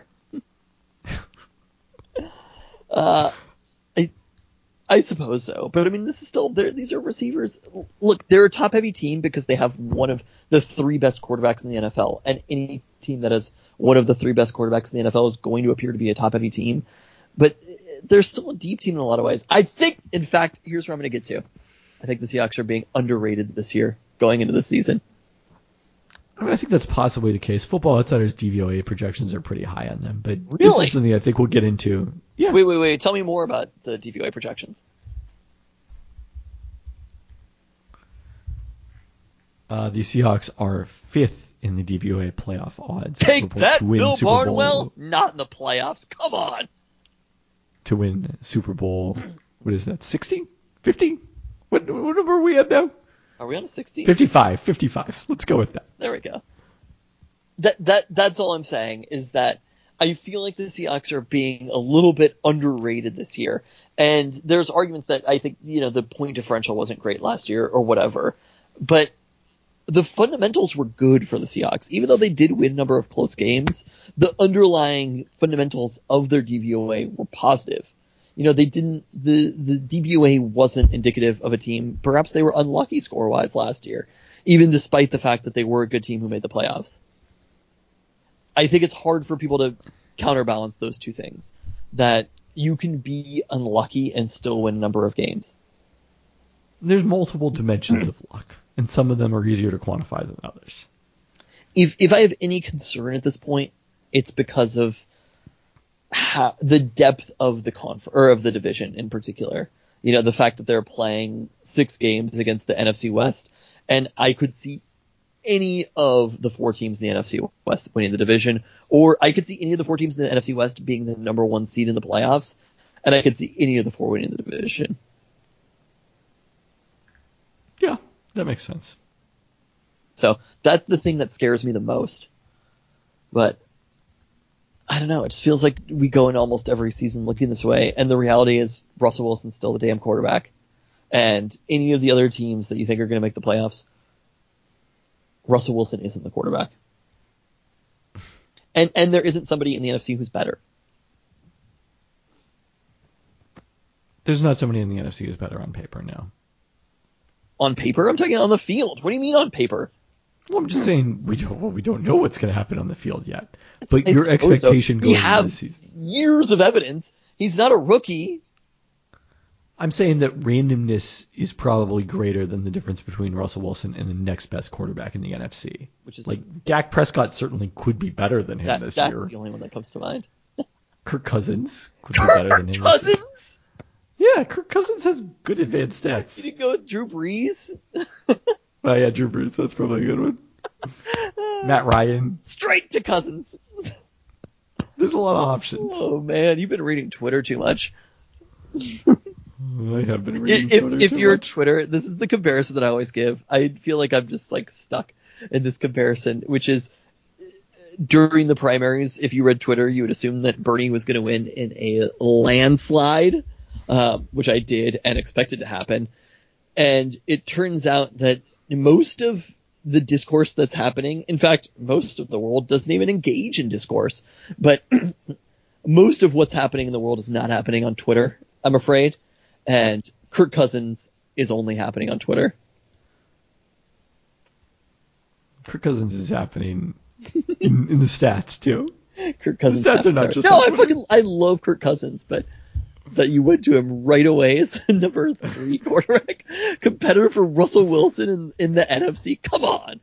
I suppose so, but I mean, this is still these are receivers. Look, they're a top-heavy team because they have one of the 3 best quarterbacks in the NFL, and any team that has one of the 3 best quarterbacks in the NFL is going to appear to be a top-heavy team. But they're still a deep team in a lot of ways. I think, in fact, here's where I'm going to get to. I think the Seahawks are being underrated this year going into the season. I mean, I think that's possibly the case. Football Outsiders DVOA projections are pretty high on them, but Really? this is something I think we'll get into. Yeah. Wait. Tell me more about the DVOA projections. The Seahawks are 5th in the DVOA playoff odds. Take that, to win Bill Super Barnwell! Bowl, Not in the playoffs. Come on! to win Super Bowl, what is that, 60? 50? What number are we at now? Are we on a 60? 55. Let's go with that. There we go. That's all I'm saying is that I feel like the Seahawks are being a little bit underrated this year. And there's arguments that I think, the point differential wasn't great last year or whatever. But the fundamentals were good for the Seahawks. Even though they did win a number of close games, the underlying fundamentals of their DVOA were positive. They didn't, the DVOA wasn't indicative of a team. Perhaps they were unlucky score-wise last year, even despite the fact that they were a good team who made the playoffs. I think it's hard for people to counterbalance those two things, that you can be unlucky and still win a number of games. There's multiple dimensions of luck, and some of them are easier to quantify than others. If I have any concern at this point, it's because of the depth of the division in particular. The fact that they're playing 6 games against the NFC West, and I could see any of the 4 teams in the NFC West winning the division, or I could see any of the 4 teams in the NFC West being the number 1 seed in the playoffs, and I could see any of the 4 winning the division. Yeah, that makes sense. So that's the thing that scares me the most. But I don't know. It just feels like we go in almost every season looking this way, and the reality is Russell Wilson's still the damn quarterback. And any of the other teams that you think are going to make the playoffs, Russell Wilson isn't the quarterback. And there isn't somebody in the NFC who's better. There's not somebody in the NFC who's better on paper now. On paper? I'm talking on the field. What do you mean on paper? Well, I'm just saying we don't know what's going to happen on the field yet. But your expectation going into the season. Years of evidence. He's not a rookie. I'm saying that randomness is probably greater than the difference between Russell Wilson and the next best quarterback in the NFC. Which is like Dak Prescott certainly could be better than him this year. That's the only one that comes to mind. Kirk Cousins could be better than him. Cousins? Yeah, Kirk Cousins has good advanced stats. You didn't go with Drew Brees? Oh yeah, Drew Brees. That's probably a good one. Matt Ryan. Straight to Cousins. There's a lot of options. Oh man, you've been reading Twitter too much. I have been reading Twitter if too you're much. Twitter, this is the comparison that I always give. I feel like I'm just like stuck in this comparison, which is during the primaries, if you read Twitter, you would assume that Bernie was going to win in a landslide, which I did and expected to happen. And it turns out that most of the discourse that's happening, in fact, most of the world doesn't even engage in discourse, but most of what's happening in the world is not happening on Twitter, I'm afraid. And Kirk Cousins is only happening on Twitter. Kirk Cousins is happening in the stats too. Kirk Cousins. The stats are not just. No, I love Kirk Cousins, but that you went to him right away as the number 3 quarterback, competitor for Russell Wilson in the NFC. Come on.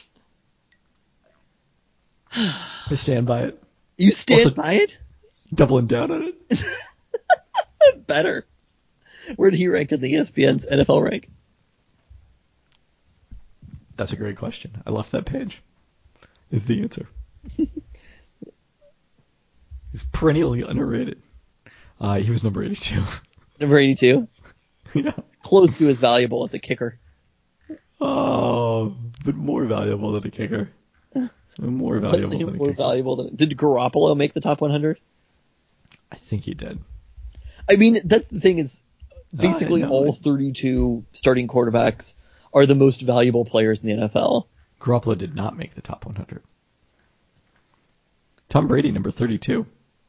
I stand by it. You stand Also, by it? Doubling down on it. Better. Where did he rank in the ESPN's NFL rank? That's a great question. I left that page. Is the answer. He's perennially underrated. He was number 82. Number 82? Yeah. Close to as valuable as a kicker. Oh, but more valuable than a kicker. More valuable Slightly than a more kicker. valuable than... Did Garoppolo make the top 100? I think he did. I mean, that's the thing is, basically no. all 32 starting quarterbacks are the most valuable players in the NFL. Garoppolo did not make the top 100. Tom Brady, number 32.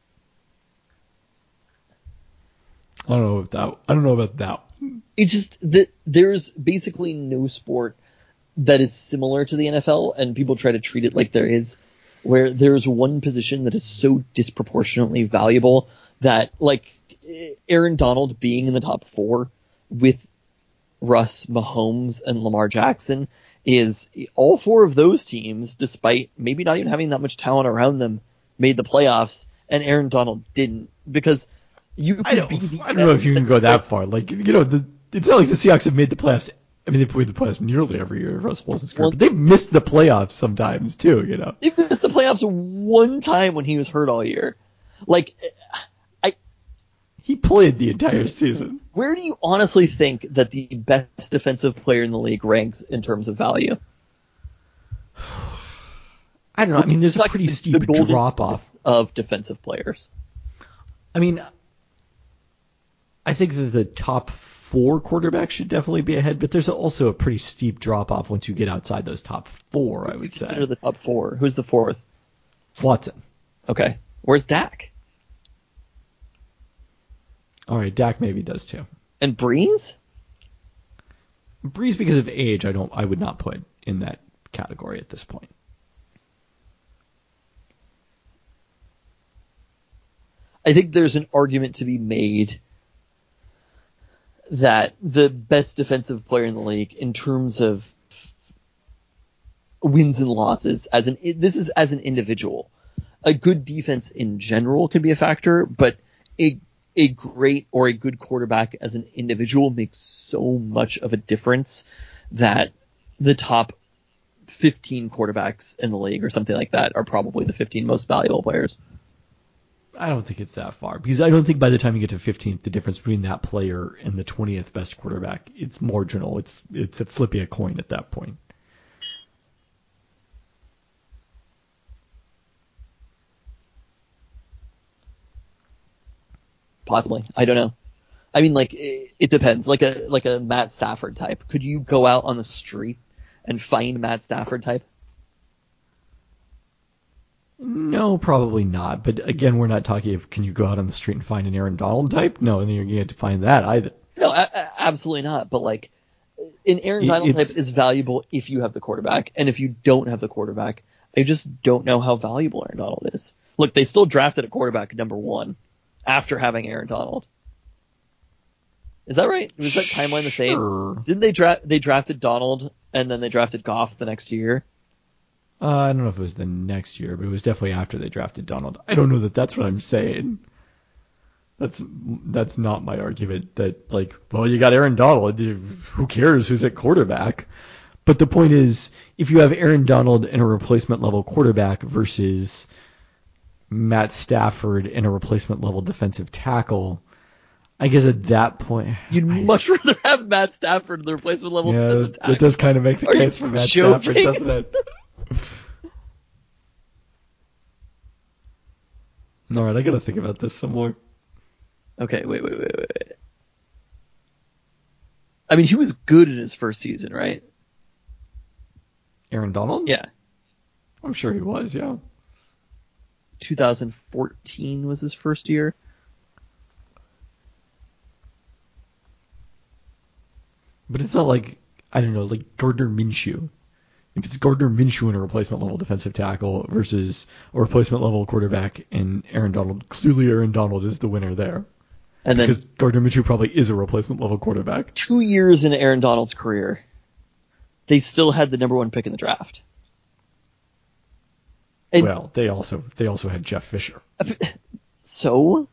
I don't know about that. It's just that there's basically no sport that is similar to the NFL, and people try to treat it like there is, where there's one position that is so disproportionately valuable that, like, Aaron Donald being in the top 4 with Russ, Mahomes, and Lamar Jackson is all 4 of those teams, despite maybe not even having that much talent around them, made the playoffs, and Aaron Donald didn't, because you could I don't be know if you can go that far. Like, you know, it's not like the Seahawks have made the playoffs. I mean, they've made the playoffs nearly every year. Russell Wilson's career, but they've missed the playoffs sometimes too. You know, They missed the playoffs one time when he was hurt all year. Like, he played the entire season. where do you honestly think that the best defensive player in the league ranks in terms of value? I don't know. I mean, there's a Like, pretty the steep golden drop off of defensive players. I mean, I think that the top 4 quarterbacks should definitely be ahead, but there's also a pretty steep drop off once you get outside those top 4. I would say. Consider the top 4. Who's the 4th? Watson. Okay. Where's Dak? All right, Dak maybe does too. And Breeze? Breeze, because of age, I would not put in that category at this point. I think there's an argument to be made that the best defensive player in the league in terms of wins and losses this is as an individual. A good defense in general can be a factor, but a great or a good quarterback as an individual makes so much of a difference that the top 15 quarterbacks in the league or something like that are probably the 15 most valuable players. I don't think it's that far, because I don't think by the time you get to 15th, the difference between that player and the 20th best quarterback, it's marginal. It's a flipping a coin at that point. Possibly. I don't know. I mean, like, it depends. Like a Matt Stafford type. Could you go out on the street and find Matt Stafford type? No, probably not. But again, we're not talking if can you go out on the street and find an Aaron Donald type? No, and then you're going to have to find that either. No, absolutely not. But, like, an Aaron Donald type is valuable if you have the quarterback. And if you don't have the quarterback, I just don't know how valuable Aaron Donald is. Look, they still drafted a quarterback number 1 after having Aaron Donald. Is that right? Was that timeline the same? Didn't they drafted Donald and then they drafted Goff the next year? I don't know if it was the next year, but it was definitely after they drafted Donald. I don't know that that's what I'm saying. That's not my argument. That, like, well, you got Aaron Donald. Who cares who's at quarterback? But the point is, if you have Aaron Donald and a replacement level quarterback versus Matt Stafford and a replacement level defensive tackle, I guess at that point you'd much rather have Matt Stafford than the replacement level defensive tackle. That does kind of make the case for Matt Stafford, doesn't it? All right, I got to think about this some more. Okay, wait. I mean, he was good in his first season, right? Aaron Donald? Yeah. I'm sure he was, yeah. 2014 was his first year. But it's not like, I don't know, like Gardner Minshew. If it's Gardner Minshew and a replacement level defensive tackle versus a replacement level quarterback and Aaron Donald, clearly Aaron Donald is the winner there. And because then Gardner Minshew probably is a replacement level quarterback. 2 years into Aaron Donald's career, they still had the number 1 pick in the draft. And well, they also had Jeff Fisher. So?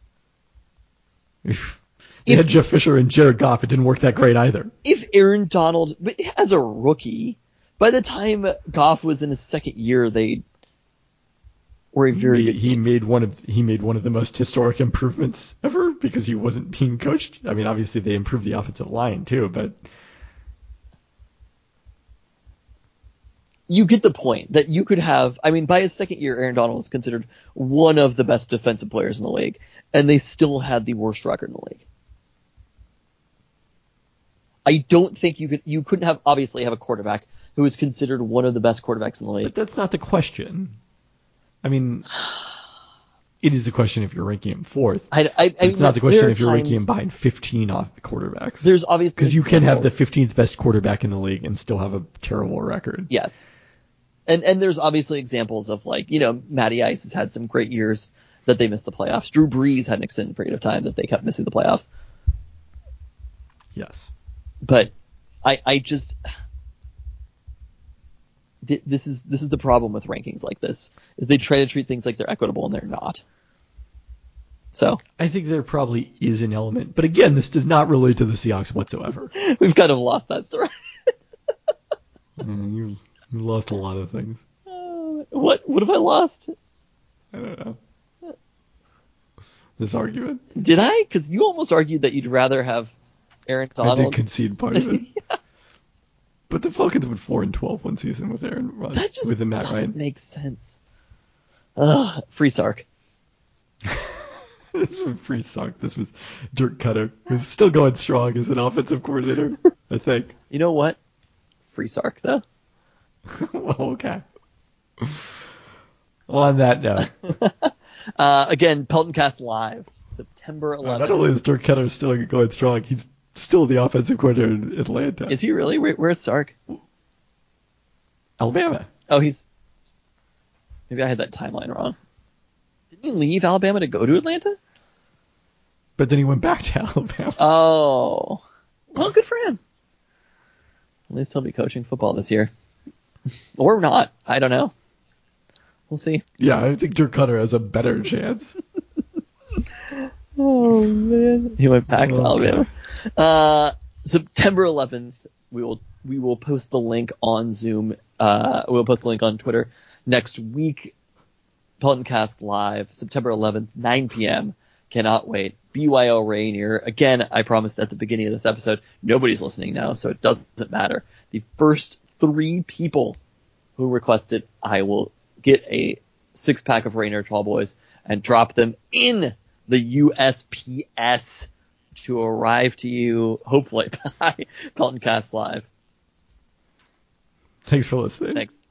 They had Jeff Fisher and Jared Goff. It didn't work that great either. If Aaron Donald, as a rookie, by the time Goff was in his second year, they were a very good he team. made one of the most historic improvements ever because he wasn't being coached. I mean, obviously they improved the offensive line too, but You get the point that you could have. I mean, by his second year, Aaron Donald was considered one of the best defensive players in the league, and they still had the worst record in the league. I don't think you couldn't have obviously have a quarterback who is considered one of the best quarterbacks in the league. But that's not the question. I mean, it is the question if you're ranking him fourth. I it's mean, not the question if you're times, ranking him behind 15 off quarterbacks. There's obviously because you can have the examples. 15th best quarterback in the league and still have a terrible record. Yes. And there's obviously examples of Matty Ice has had some great years that they missed the playoffs. Drew Brees had an extended period of time that they kept missing the playoffs. Yes. But I just this is the problem with rankings like this is they try to treat things like they're equitable and they're not. So I think there probably is an element, but again, this does not relate to the Seahawks whatsoever. we've kind of lost that thread. You lost a lot of things. What have I lost? I don't know. This argument. Did I? Because you almost argued that you'd rather have Aaron Donald. I did concede part of it. Yeah. But the Falcons went 4-12 one season with Aaron Rodgers. That just with Matt doesn't Ryan. make sense. Ugh, free Sark. This was free Sark. This was Dirk Cutter, who's still going strong as an offensive coordinator, I think. You know what? Free Sark, though. Well, okay. Well, on that note. Again, Pelton Cast Live, September 11th. Not only is Dirk Cutter still going strong, he's still the offensive coordinator in Atlanta. Is he really? Where's Sark? Alabama. Oh, maybe I had that timeline wrong. Didn't he leave Alabama to go to Atlanta? But then he went back to Alabama. Oh. Well, good for him. At least he'll be coaching football this year. Or not. I don't know. We'll see. Yeah, I think Dirk Cutter has a better chance. Oh, man. He went back to Alabama. September 11th, we will post the link on Zoom. We'll post the link on Twitter next week. Pelton Cast Live, September 11th, 9 p.m. Cannot wait. BYO Rainier. Again, I promised at the beginning of this episode, nobody's listening now, so it doesn't matter. The first 3 people who requested, I will get a 6-pack of Rainier Tall Boys and drop them in the USPS to arrive to you, hopefully, by Pelton Cast Live. Thanks for listening. Thanks.